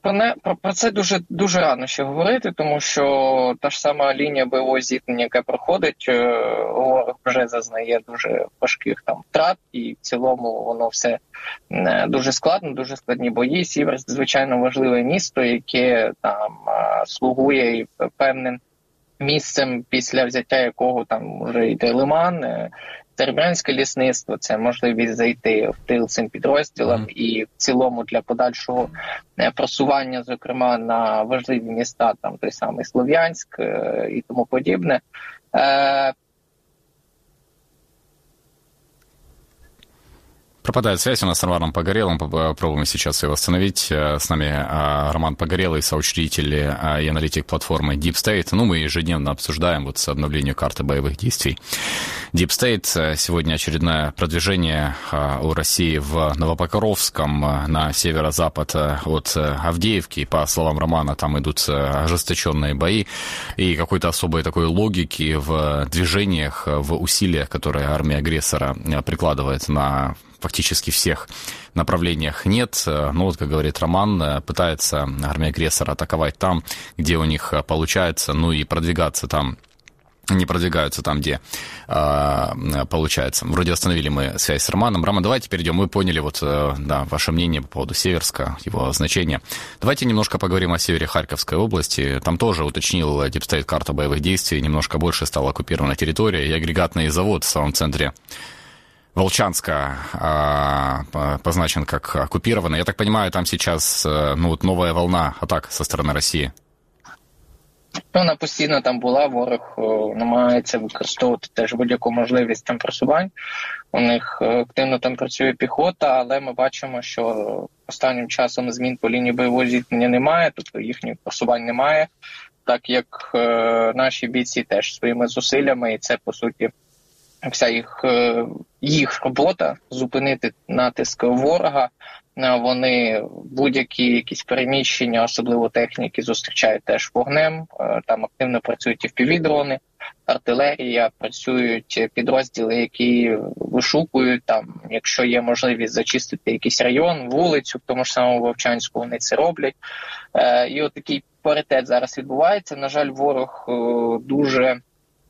Про, не, про, про це дуже, дуже рано ще говорити, тому що та ж сама лінія бойового зіткнення, яка проходить, ворог вже зазнає дуже важких там втрат, і в цілому воно все дуже складно, дуже складні бої. Сіверськ, звичайно, важливе місто, яке там слугує певним місцем, після взяття якого там вже йде Лиман, Серебрянське лісництво, це можливість зайти в тил цим підрозділам mm. і в цілому для подальшого просування, зокрема, на важливі міста, там той самий Слов'янськ і тому подібне. Пропадает связь у нас с Романом Погорелым. Попробуем сейчас ее восстановить. С нами Роман Погорелый, соучредитель и аналитик платформы Deep State. Ну, мы ежедневно обсуждаем вот обновление карты боевых действий. Deep State. Сегодня очередное продвижение у России в Новопокровском на северо-запад от Авдеевки. По словам Романа, там идут ожесточенные бои. И какой-то особой такой логики в движениях, в усилиях, которые армия агрессора прикладывает на фактически всех направлениях нет. Но вот, как говорит Роман, пытается армия агрессора атаковать там, где у них получается, ну и продвигаться там, не продвигаются там, где э, получается. Вроде остановили мы связь с Романом. Роман, давайте перейдем. Мы поняли вот, э, да, ваше мнение по поводу Северска, его значения. Давайте немножко поговорим о севере Харьковской области. Там тоже уточнил Deep State карту боевых действий. Немножко больше стала оккупирована территория. И агрегатный завод в самом центре Волчанска а, позначен как оккупированный. Я так понимаю, там сейчас ну, вот новая волна атак со сторони Росії. Вона постійно там була, ворог намагається використовувати теж будь-яку можливість там просувань. У них активно там працює піхота, але ми бачимо, що останнім часом змін по лінії бойового зіткнення немає, тобто їхніх просувань немає, так як е, наші бійці теж своїми зусиллями, і це, по суті, вся їх, їх робота зупинити натиск ворога. Вони будь-які якісь переміщення, особливо техніки, зустрічають теж вогнем. Там активно працюють і еф пі ві-дрони, артилерія, працюють підрозділи, які вишукують там, якщо є можливість зачистити якийсь район, вулицю, в тому ж самому Вовчанську вони це роблять. І от такий паритет зараз відбувається. На жаль, ворог дуже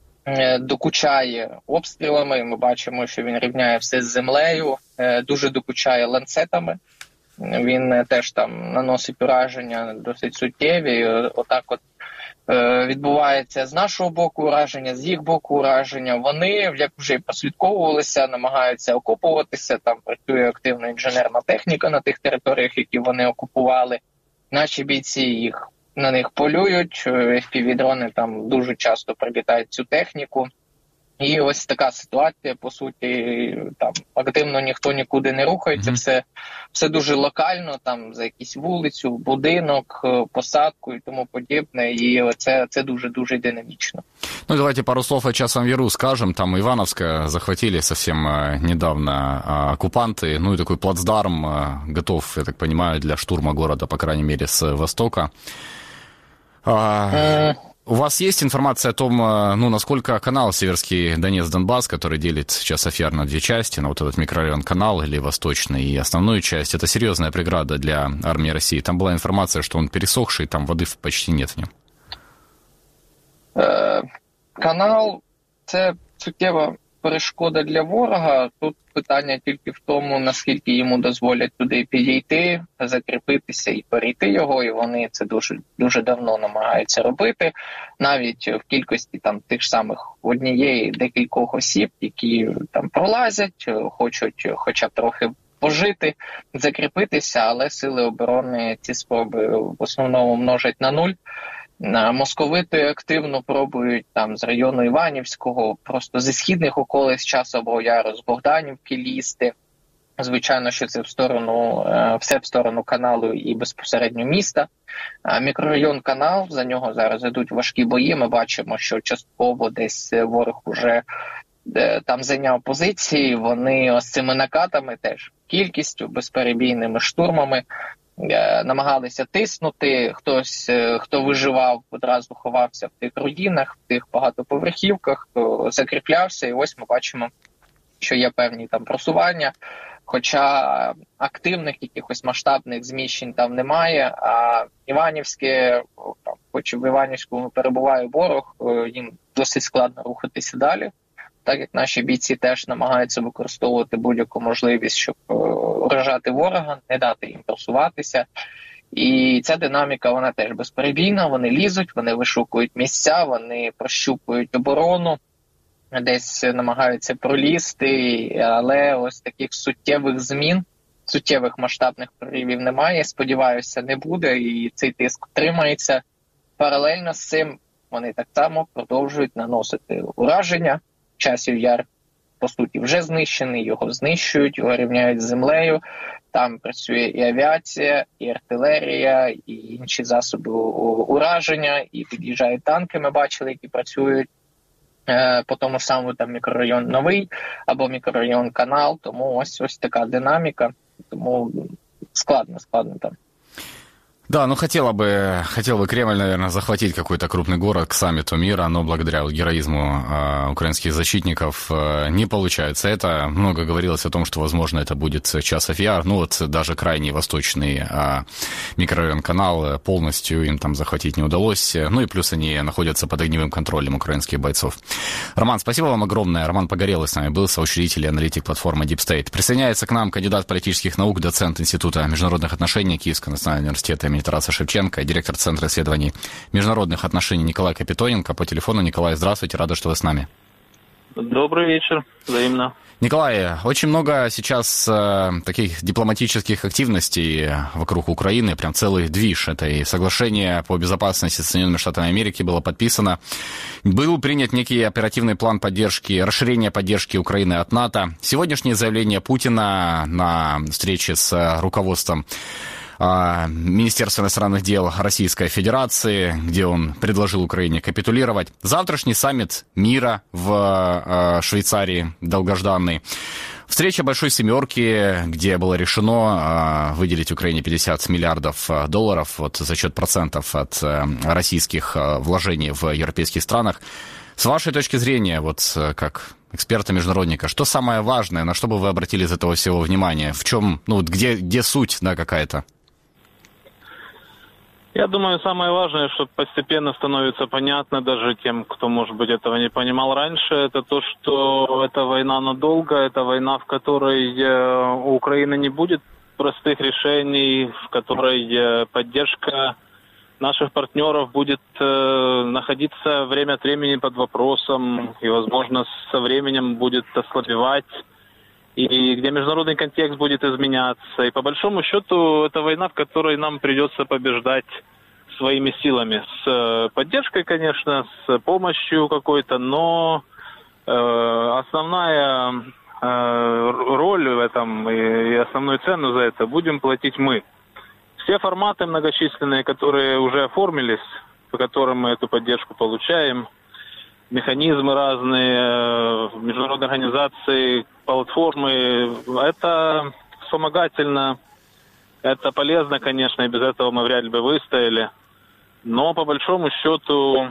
докучає обстрілами, ми бачимо, що він рівняє все з землею, дуже докучає ланцетами, він теж там наносить ураження досить суттєві, отак от відбувається з нашого боку ураження, з їх боку ураження. Вони, як вже і прослідковувалися, намагаються окупуватися, там працює активна інженерна техніка на тих територіях, які вони окупували. Наші бійці їх на них полюють, еф пі ві-дрони там дуже часто прилітають цю техніку. І ось така ситуація, по суті, там активно ніхто нікуди не рухається, mm-hmm. все, все дуже локально, там за якусь вулицю, будинок, посадку і тому подібне, і це, це дуже-дуже динамічно. Ну, давайте пару слов о Часовом Яру скажем. Там Ивановское захватили совсем недавно оккупанты, ну и такой плацдарм готов, я так понимаю, для штурма города, по крайней мере, с востока. А, у вас есть информация о том, ну, насколько канал Северский Донец-Донбасс, который делит Часов Яр на две части, на вот этот микрорайон канал или восточный и основную часть, это серьезная преграда для армии России. Там была информация, что он пересохший, там воды почти нет в нем. Э, канал – це суттєва перешкода для ворога. Тут питання тільки в тому, наскільки йому дозволять туди підійти, закріпитися і перейти його, і вони це дуже, дуже давно намагаються робити. Навіть в кількості там тих самих однієї, декількох осіб, які там пролазять, хочуть хоча б трохи пожити, закріпитися, але сили оборони ці спроби в основному множать на нуль. Московити активно пробують там з району Іванівського, просто зі східних околиць Часового Яру, з Богданівки лізти. Звичайно, що це в сторону, все в сторону каналу і безпосередньо міста. Мікрорайон канал, за нього зараз йдуть важкі бої. Ми бачимо, що частково десь ворог уже там зайняв позиції. Вони ось цими накатами теж кількістю, безперебійними штурмами намагалися тиснути, хтось, хто виживав, одразу ховався в тих руїнах, в тих багатоповерхівках, хто закріплявся, і ось ми бачимо, що є певні там просування. Хоча активних якихось масштабних зміщень там немає, а Іванівське, там, хоч в Іванівському перебуває ворог, їм досить складно рухатися далі, так як наші бійці теж намагаються використовувати будь-яку можливість, щоб уражати ворога, не дати їм просуватися. І ця динаміка, вона теж безперебійна, вони лізуть, вони вишукують місця, вони прощупують оборону, десь намагаються пролізти, але ось таких суттєвих змін, суттєвих масштабних проривів немає, сподіваюся, не буде, і цей тиск тримається. Паралельно з цим вони так само продовжують наносити ураження. Часів Яр, по суті, вже знищений, його знищують, його рівняють з землею. Там працює і авіація, і артилерія, і інші засоби ураження, і під'їжджають танки, ми бачили, які працюють е, по тому самому там мікрорайон Новий або мікрорайон Канал. Тому ось ось така динаміка, тому складно, складно там. Да, ну хотела бы, хотел бы Кремль, наверное, захватить какой-то крупный город к саммиту мира, но благодаря героизму э, украинских защитников э, не получается это. Много говорилось о том, что, возможно, это будет Часов Яр, ну вот даже крайний восточный э, микрорайон Канал полностью им там захватить не удалось. Ну и плюс они находятся под огневым контролем украинских бойцов. Роман, спасибо вам огромное. Роман Погорелый с нами был, соучредитель и аналитик платформы Deep State. Присоединяется к нам кандидат политических наук, доцент Института международных отношений Киевского национального университета имени Тараса Шевченко, директор Центра исследований международных отношений Николай Капитоненко. По телефону. Николай, здравствуйте, рада, что вы с нами. Добрый вечер, взаимно. Николай, очень много сейчас э, таких дипломатических активностей вокруг Украины, прям целый движ. Это и соглашение по безопасности с Соединенными Штатами Америки было подписано. Был принят некий оперативный план поддержки, расширения поддержки Украины от НАТО. Сегодняшнее заявление Путина на встрече с руководством Министерства иностранных дел Российской Федерации, где он предложил Украине капитулировать. Завтрашний саммит мира в Швейцарии, долгожданный. Встреча Большой Семерки, где было решено выделить Украине пятьдесят миллиардов долларов вот, за счет процентов от российских вложений в европейских странах. С вашей точки зрения, вот как эксперта-международника, что самое важное, на что бы вы обратили из этого всего внимание? В чем, ну, где, где суть, да, какая-то? Я думаю, самое важное, что постепенно становится понятно даже тем, кто, может быть, этого не понимал раньше, это то, что эта война надолго, это война, в которой у Украины не будет простых решений, в которой поддержка наших партнеров будет находиться время от времени под вопросом и, возможно, со временем будет ослабевать, и где международный контекст будет изменяться. И по большому счету это война, в которой нам придется побеждать своими силами. С поддержкой, конечно, с помощью какой-то, но э, основная э, роль в этом и, и основную цену за это будем платить мы. Все форматы многочисленные, которые уже оформились, по которым мы эту поддержку получаем, механизмы разные, международные организации, платформы, это вспомогательно, это полезно, конечно, и без этого мы вряд ли бы выстояли. Но по большому счету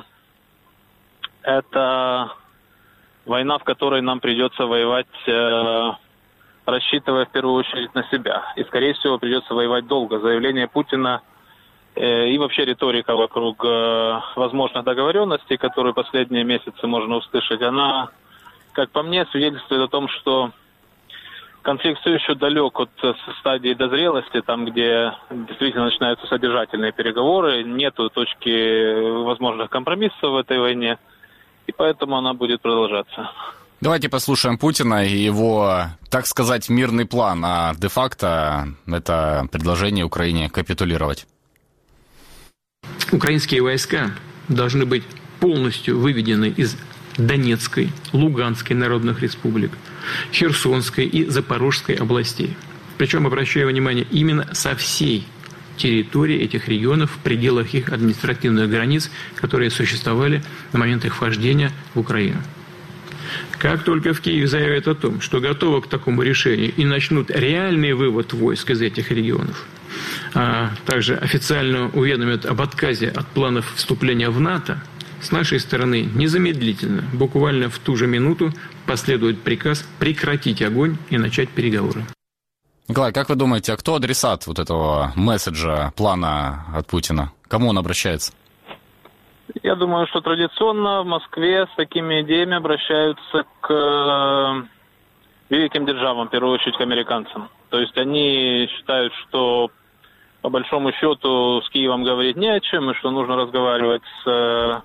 это война, в которой нам придется воевать, э, рассчитывая в первую очередь на себя. И, скорее всего, придется воевать долго. Заявление Путина э, и вообще риторика вокруг э, возможных договоренностей, которые последние месяцы можно услышать, она, как по мне, свидетельствует о том, что конфликт все еще далек от стадии дозрелости, там, где действительно начинаются содержательные переговоры, нету точки возможных компромиссов в этой войне, и поэтому она будет продолжаться. Давайте послушаем Путина и его, так сказать, мирный план, а де-факто это предложение Украине капитулировать. Украинские войска должны быть полностью выведены из Донецкой, Луганской народных республик, Херсонской и Запорожской областей. Причем, обращаю внимание, именно со всей территории этих регионов в пределах их административных границ, которые существовали на момент их вхождения в Украину. Как только в Киеве заявят о том, что готовы к такому решению и начнут реальный вывод войск из этих регионов, а также официально уведомят об отказе от планов вступления в НАТО, с нашей стороны незамедлительно, буквально в ту же минуту, последует приказ прекратить огонь и начать переговоры. Николай, как вы думаете, а кто адресат вот этого месседжа, плана от Путина? Кому он обращается? Я думаю, что традиционно в Москве с такими идеями обращаются к э, великим державам, в первую очередь к американцам. То есть они считают, что по большому счету с Киевом говорить не о чем, и что нужно разговаривать с, э,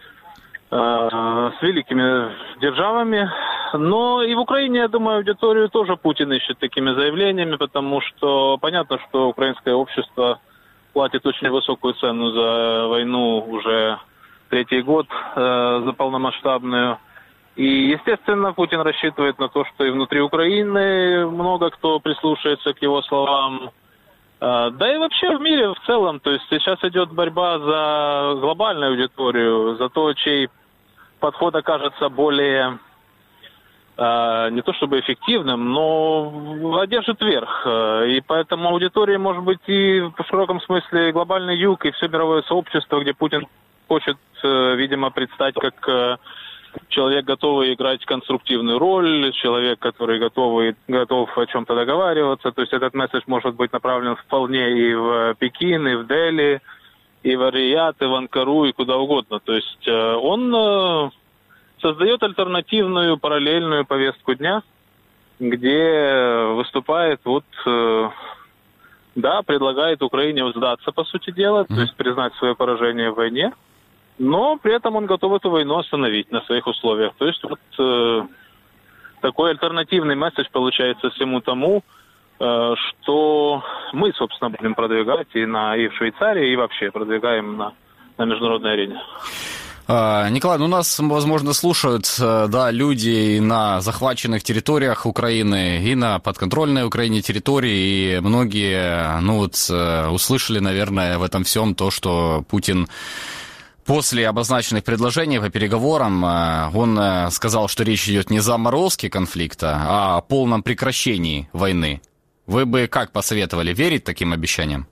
э, с великими державами. Но и в Украине, я думаю, аудиторию тоже Путин ищет такими заявлениями, потому что понятно, что украинское общество платит очень высокую цену за войну уже третий год, э, за полномасштабную. И, естественно, Путин рассчитывает на то, что и внутри Украины много кто прислушается к его словам. Э, да и вообще в мире в целом. То есть сейчас идет борьба за глобальную аудиторию, за то, чей подход окажется более... не то чтобы эффективным, но одержит верх. И поэтому аудитория может быть и в широком смысле глобальный юг, и все мировое сообщество, где Путин хочет, видимо, предстать как человек, готовый играть конструктивную роль, человек, который готовый, готов о чем-то договариваться. То есть этот месседж может быть направлен вполне и в Пекин, и в Дели, и в Ар-Рияд, и в Анкару, и куда угодно. То есть он... создает альтернативную параллельную повестку дня, где выступает, вот, э, да, предлагает Украине сдаться, по сути дела, mm-hmm. то есть признать свое поражение в войне, но при этом он готов эту войну остановить на своих условиях. То есть вот э, такой альтернативный месседж получается всему тому, э, что мы, собственно, будем продвигать и, на, и в Швейцарии, и вообще продвигаем на, на международной арене. Николай, ну нас, возможно, слушают, да, люди и на захваченных территориях Украины, и на подконтрольной Украине территории, и многие, ну вот, услышали, наверное, в этом всем то, что Путин после обозначенных предложений по переговорам, он сказал, что речь идет не о заморозке конфликта, а о полном прекращении войны. Вы бы как посоветовали, верить таким обещаниям?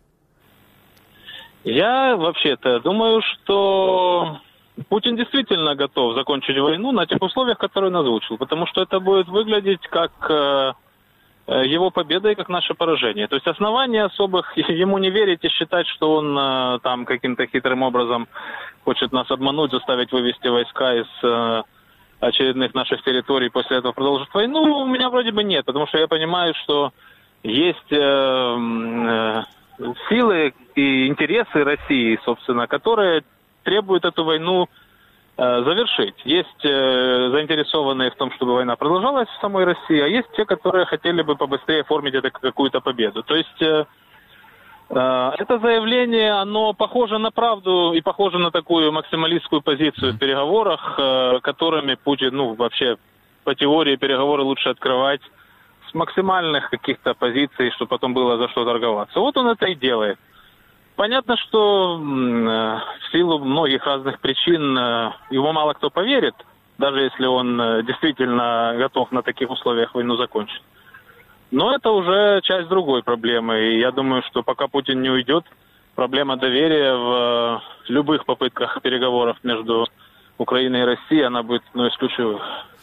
Я вообще-то думаю, что... Путин действительно готов закончить войну на тех условиях, которые он озвучил, потому что это будет выглядеть как э, его победа и как наше поражение. То есть оснований особых ему не верить и считать, что он э, там каким-то хитрым образом хочет нас обмануть, заставить вывести войска из э, очередных наших территорий, после этого продолжить войну, у меня вроде бы нет, потому что я понимаю, что есть э, э, силы и интересы России, собственно, которые требует эту войну э, завершить. Есть э, заинтересованные в том, чтобы война продолжалась в самой России, а есть те, которые хотели бы побыстрее оформить это как какую-то победу. То есть э, э, это заявление, оно похоже на правду и похоже на такую максималистскую позицию в переговорах, э, которыми Путин, ну, вообще, по теории переговоры лучше открывать с максимальных каких-то позиций, чтобы потом было за что торговаться. Вот он это и делает. Понятно, что э, в силу многих разных причин э, его мало кто поверит, даже если он э, действительно готов на таких условиях войну закончить. Но это уже часть другой проблемы. И я думаю, что пока Путин не уйдет, проблема доверия в э, любых попытках переговоров между Украиной и Россией, она будет одной из ключевых.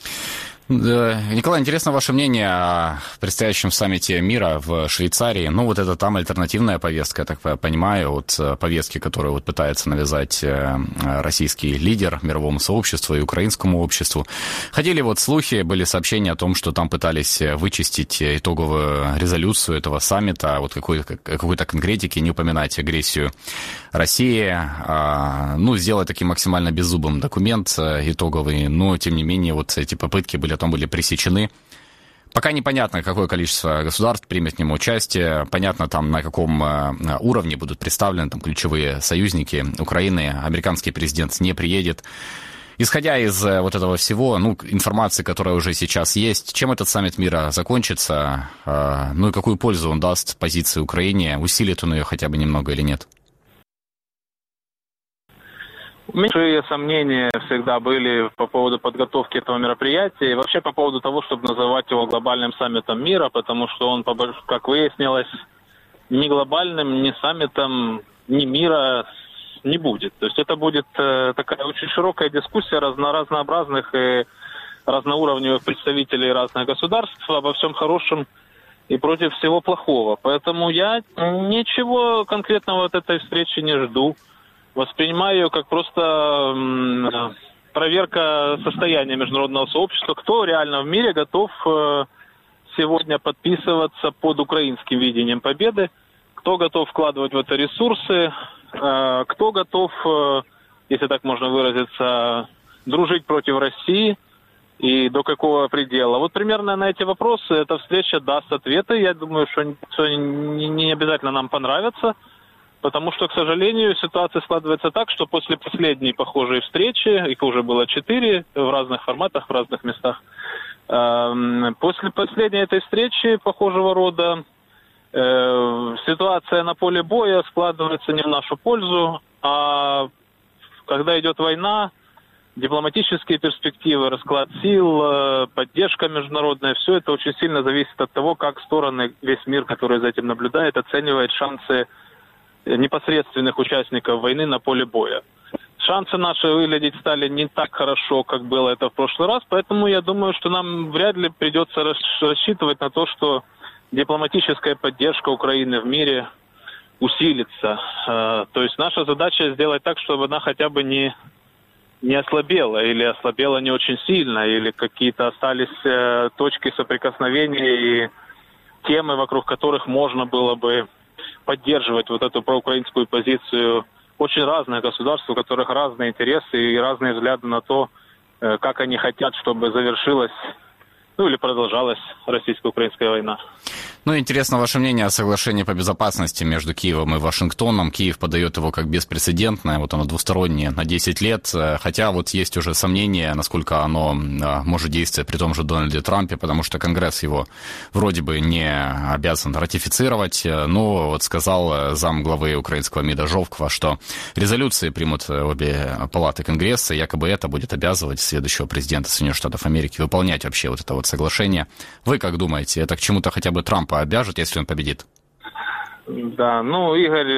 Николай, интересно ваше мнение о предстоящем саммите мира в Швейцарии. Ну, вот это там альтернативная повестка, я так понимаю, от повестки, которую вот пытается навязать российский лидер мировому сообществу и украинскому обществу. Ходили вот слухи, были сообщения о том, что там пытались вычистить итоговую резолюцию этого саммита, вот какой-то, какой-то конкретики, не упоминать агрессию России, ну, сделать таким максимально беззубым документ итоговый, но, тем не менее, вот эти попытки были потом были пресечены. Пока непонятно, какое количество государств примет в нем участие. Понятно, там, на каком уровне будут представлены там, ключевые союзники Украины. Американский президент не приедет. Исходя из вот этого всего, ну, информации, которая уже сейчас есть, чем этот саммит мира закончится, ну и какую пользу он даст позиции Украине, усилит он ее хотя бы немного или нет? Меньшие сомнения всегда были по поводу подготовки этого мероприятия и вообще по поводу того, чтобы называть его глобальным саммитом мира, потому что он, как выяснилось, ни глобальным, ни саммитом, ни мира не будет. То есть это будет такая очень широкая дискуссия разно- разнообразных и разноуровневых представителей разных государств обо всем хорошем и против всего плохого. Поэтому я ничего конкретного от этой встречи не жду. Воспринимаю ее как просто проверка состояния международного сообщества. Кто реально в мире готов сегодня подписываться под украинским видением победы, кто готов вкладывать в это ресурсы, кто готов, если так можно выразиться, дружить против России и до какого предела. Вот примерно на эти вопросы эта встреча даст ответы. Я думаю, что не обязательно нам понравится, потому что, к сожалению, ситуация складывается так, что после последней похожей встречи, их уже было четыре в разных форматах, в разных местах, после последней этой встречи похожего рода ситуация на поле боя складывается не в нашу пользу, а когда идет война, дипломатические перспективы, расклад сил, поддержка международная, все это очень сильно зависит от того, как стороны, весь мир, который за этим наблюдает, оценивает шансы непосредственных участников войны на поле боя. Шансы наши выглядеть стали не так хорошо, как было это в прошлый раз, поэтому я думаю, что нам вряд ли придется рассчитывать на то, что дипломатическая поддержка Украины в мире усилится. То есть наша задача сделать так, чтобы она хотя бы не, не ослабела, или ослабела не очень сильно, или какие-то остались точки соприкосновения и темы, вокруг которых можно было бы поддерживать вот эту проукраинскую позицию. Очень разные государства, у которых разные интересы и разные взгляды на то, как они хотят, чтобы завершилась, ну или продолжалась российско-украинская война. Ну, интересно ваше мнение о соглашении по безопасности между Киевом и Вашингтоном. Киев подает его как беспрецедентное, вот оно двустороннее, на десять лет, хотя вот есть уже сомнения, насколько оно может действовать при том же Дональде Трампе, потому что Конгресс его вроде бы не обязан ратифицировать, но вот сказал замглавы украинского МИДа Жовква, что резолюции примут обе палаты Конгресса, и якобы это будет обязывать следующего президента Соединенных Штатов Америки выполнять вообще вот это вот соглашение. Вы как думаете, это к чему-то хотя бы Трампа обяжет, если он победит? Да, ну, Игорь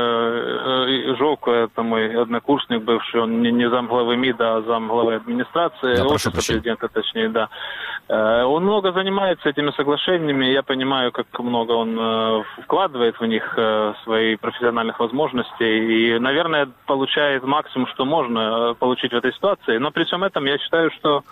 э, Жовко, это мой однокурсник бывший, он не, не замглавы МИДа, а замглавы администрации, да, офиса президента, точнее, да. Э, он много занимается этими соглашениями, я понимаю, как много он э, вкладывает в них э, свои профессиональных возможностей и, наверное, получает максимум, что можно получить в этой ситуации, но при всем этом я считаю, что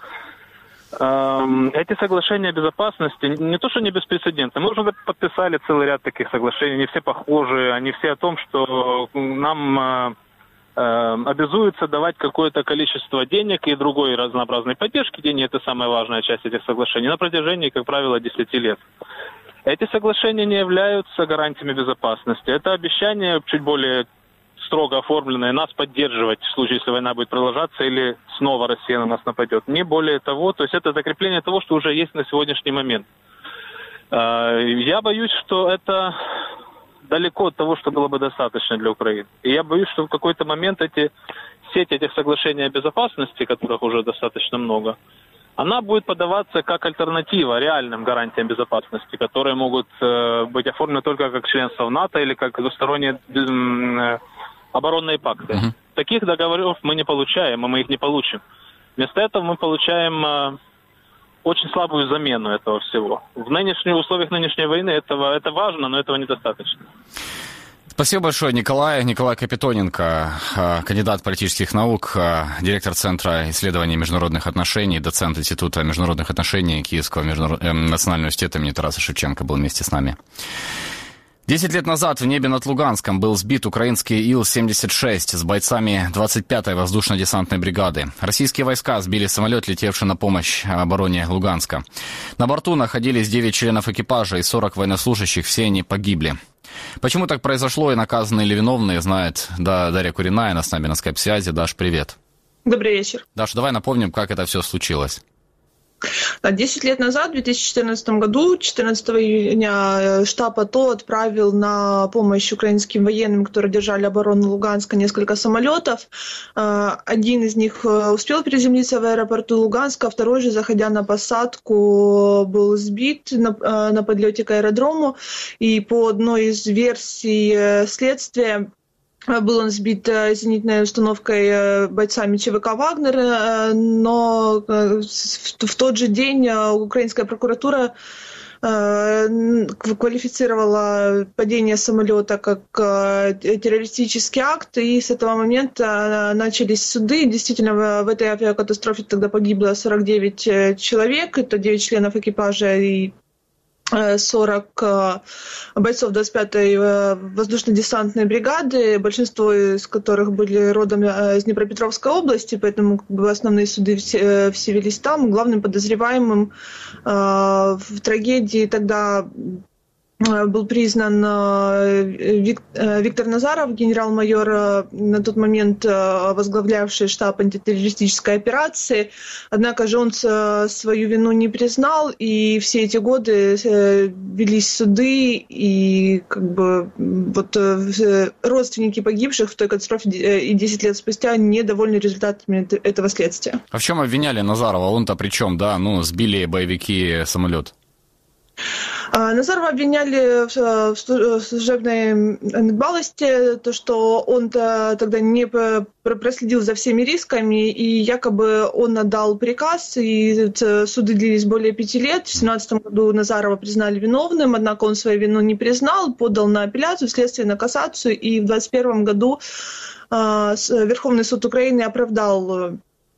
эти соглашения о безопасности не то, что не беспрецедентны. Мы уже подписали целый ряд таких соглашений, они все похожи, они все о том, что нам э, э, обязуются давать какое-то количество денег и другой разнообразной поддержки. Деньги – это самая важная часть этих соглашений на протяжении, как правило, десяти лет. Эти соглашения не являются гарантиями безопасности. Это обещание чуть более строго оформленные, нас поддерживать в случае, если война будет продолжаться или снова Россия на нас нападет. Не более того, то есть это закрепление того, что уже есть на сегодняшний момент. Я боюсь, что это далеко от того, что было бы достаточно для Украины. И я боюсь, что в какой-то момент эти, сеть этих соглашений о безопасности, которых уже достаточно много, она будет подаваться как альтернатива реальным гарантиям безопасности, которые могут быть оформлены только как членство в НАТО или как двусторонние оборонные пакты. Uh-huh. Таких договоров мы не получаем, и мы их не получим. Вместо этого мы получаем э, очень слабую замену этого всего. В нынешних условиях нынешней войны этого, это важно, но этого недостаточно. Спасибо большое, Николай. Николай Капитоненко, кандидат политических наук, директор Центра исследований международных отношений, доцент Института международных отношений Киевского международ... национального университета имени Тараса Шевченко был вместе с нами. Десять лет назад в небе над Луганском был сбит украинский Ил семьдесят шесть с бойцами двадцать пятой воздушно-десантной бригады. Российские войска сбили самолет, летевший на помощь обороне Луганска. На борту находились девять членов экипажа и сорок военнослужащих, все они погибли. Почему так произошло и наказаны ли виновные, знает да, Дарья Куриная, она с нами на скайп-связи. Даш, привет. Добрый вечер. Даш, давай напомним, как это все случилось. Десять лет назад, в две тысячи четырнадцатом году, четырнадцатого июня, штаб АТО отправил на помощь украинским военным, которые держали оборону Луганска, несколько самолетов. Один из них успел приземлиться в аэропорту Луганска, а второй же, заходя на посадку, был сбит на, на подлете к аэродрому. И по одной из версий следствия, был он сбит зенитной установкой бойцами ЧВК «Вагнер», но в тот же день украинская прокуратура квалифицировала падение самолета как террористический акт, и с этого момента начались суды. Действительно, в этой авиакатастрофе тогда погибло сорок девять человек, это девять членов экипажа и сорок бойцов двадцать пятой воздушно-десантной бригады, большинство из которых были родом из Днепропетровской области, поэтому как бы, основные суды все, все велись там. Главным подозреваемым э, в трагедии тогда был признан Виктор Назаров, генерал-майор, на тот момент возглавлявший штаб антитеррористической операции. Однако же он свою вину не признал, и все эти годы велись суды, и как бы вот родственники погибших в той катастрофе и десять лет спустя недовольны результатами этого следствия. А в чем обвиняли Назарова? Он-то при чем, да? Ну, сбили боевики самолет. Назарова обвиняли в служебной недбалости, то, что он тогда не проследил за всеми рисками, и якобы он отдал приказ, и суды длились более пяти лет. В две тысячи семнадцатом году Назарова признали виновным, однако он свою вину не признал, подал на апелляцию, вследствие на кассацию, и в двадцать первом году Верховный суд Украины оправдал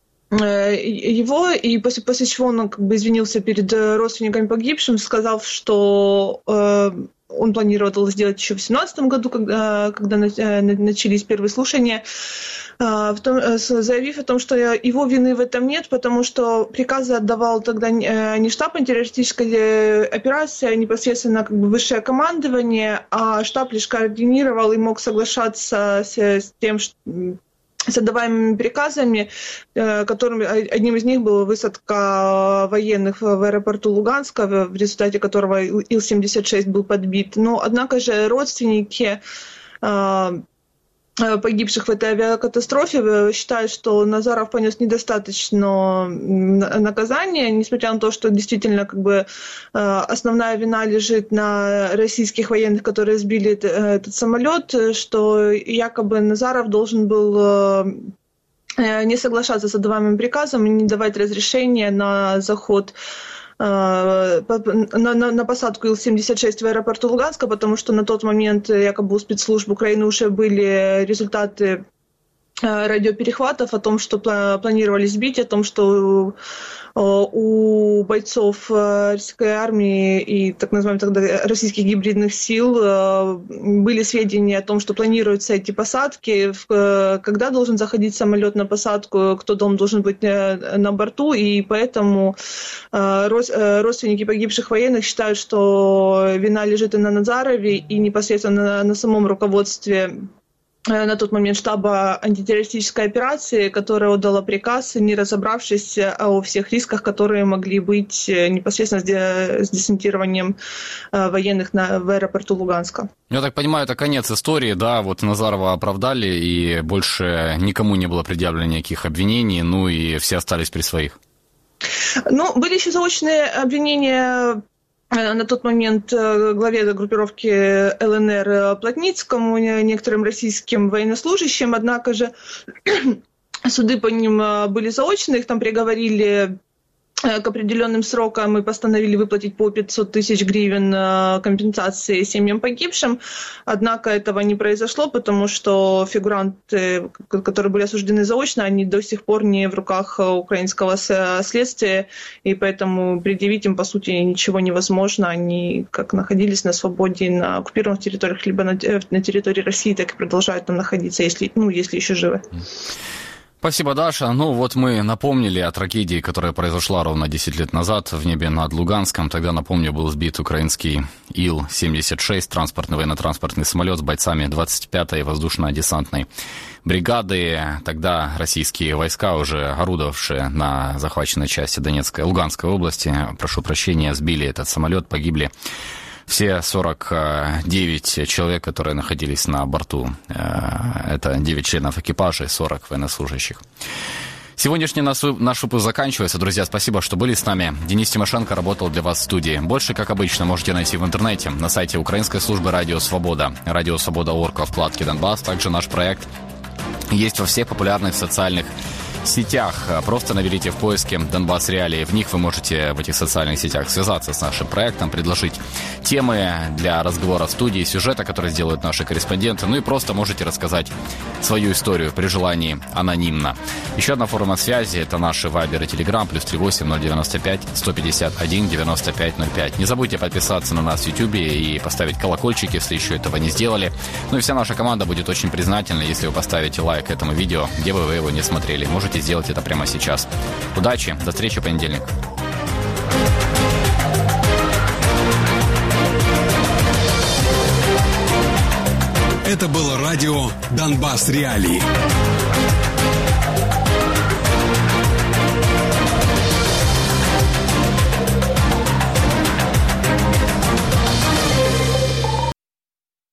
его, и после, после чего он как бы извинился перед родственниками погибшим, сказав, что э, он планировал сделать еще в две тысячи семнадцатом году, когда, когда начались первые слушания, э, в том, заявив о том, что его вины в этом нет, потому что приказы отдавал тогда не штаб антитеррористической операции, а непосредственно как бы высшее командование, а штаб лишь координировал и мог соглашаться с, с тем, что с отдаваемыми приказами, которым, одним из них была высадка военных в аэропорту Луганска, в результате которого Ил семьдесят шесть был подбит. Но, однако же, родственники погибших в этой авиакатастрофе считают, что Назаров понес недостаточно наказания, несмотря на то, что действительно как бы основная вина лежит на российских военных, которые сбили этот самолет, что якобы Назаров должен был не соглашаться с отдаваемым приказом и не давать разрешения на заход На, на, на посадку Ил семьдесят шесть в аэропорту Луганска, потому что на тот момент якобы у спецслужб Украины уже были результаты радиоперехватов о том, что планировали сбить, о том, что у бойцов российской армии и так называемых тогда российских гибридных сил были сведения о том, что планируются эти посадки, когда должен заходить самолет на посадку, кто должен быть на борту, и поэтому родственники погибших военных считают, что вина лежит и на Назарове, и непосредственно на, на самом руководстве на тот момент штаба антитеррористической операции, которая отдала приказ, не разобравшись о всех рисках, которые могли быть непосредственно с десантированием военных на, в аэропорту Луганска. Я так понимаю, это конец истории, да, вот Назарова оправдали, и больше никому не было предъявлено никаких обвинений, ну и все остались при своих. Ну, были еще заочные обвинения на тот момент главе группировки эл эн эр Плотницкому, некоторым российским военнослужащим, однако же суды по ним были заочные, их там приговорили к определенным срокам и постановили выплатить по пятьсот тысяч гривен компенсации семьям погибшим. Однако этого не произошло, потому что фигуранты, которые были осуждены заочно, они до сих пор не в руках украинского следствия, и поэтому предъявить им, по сути, ничего невозможно. Они как находились на свободе на оккупированных территориях, либо на, на территории России, так и продолжают там находиться, если, ну, если еще живы. Спасибо, Даша. Ну вот мы напомнили о трагедии, которая произошла ровно десять лет назад в небе над Луганском. Тогда, напомню, был сбит украинский Ил семьдесят шесть, транспортный военно-транспортный самолет с бойцами двадцать пятой воздушно-десантной бригады. Тогда российские войска, уже орудовавшие на захваченной части Донецкой, Луганской области, прошу прощения, сбили этот самолет, погибли все сорок девять человек, которые находились на борту. Это девять членов экипажа и сорок военнослужащих. Сегодняшний наш выпуск заканчивается. Друзья, спасибо, что были с нами. Денис Тимошенко работал для вас в студии. Больше, как обычно, можете найти в интернете, на сайте Украинской службы «Радио Свобода», радио свобода точка орг во вкладке «Донбасс». Также наш проект есть во всех популярных социальных сетях. Просто наберите в поиске «Донбасс Реалии». В них вы можете в этих социальных сетях связаться с нашим проектом, предложить темы для разговора в студии, сюжета, который сделают наши корреспонденты. Ну и просто можете рассказать свою историю при желании анонимно. Еще одна форма связи – это наши Вайбер и Телеграм, плюс три восемь ноль девяносто пять сто пятьдесят один девяносто пять ноль пять. Не забудьте подписаться на нас в Ютубе и поставить колокольчик, если еще этого не сделали. Ну и вся наша команда будет очень признательна, если вы поставите лайк этому видео, где бы вы его не смотрели. Можете сделать это прямо сейчас. Удачи, до встречи в понедельник. Это было радио «Донбасс Реалии».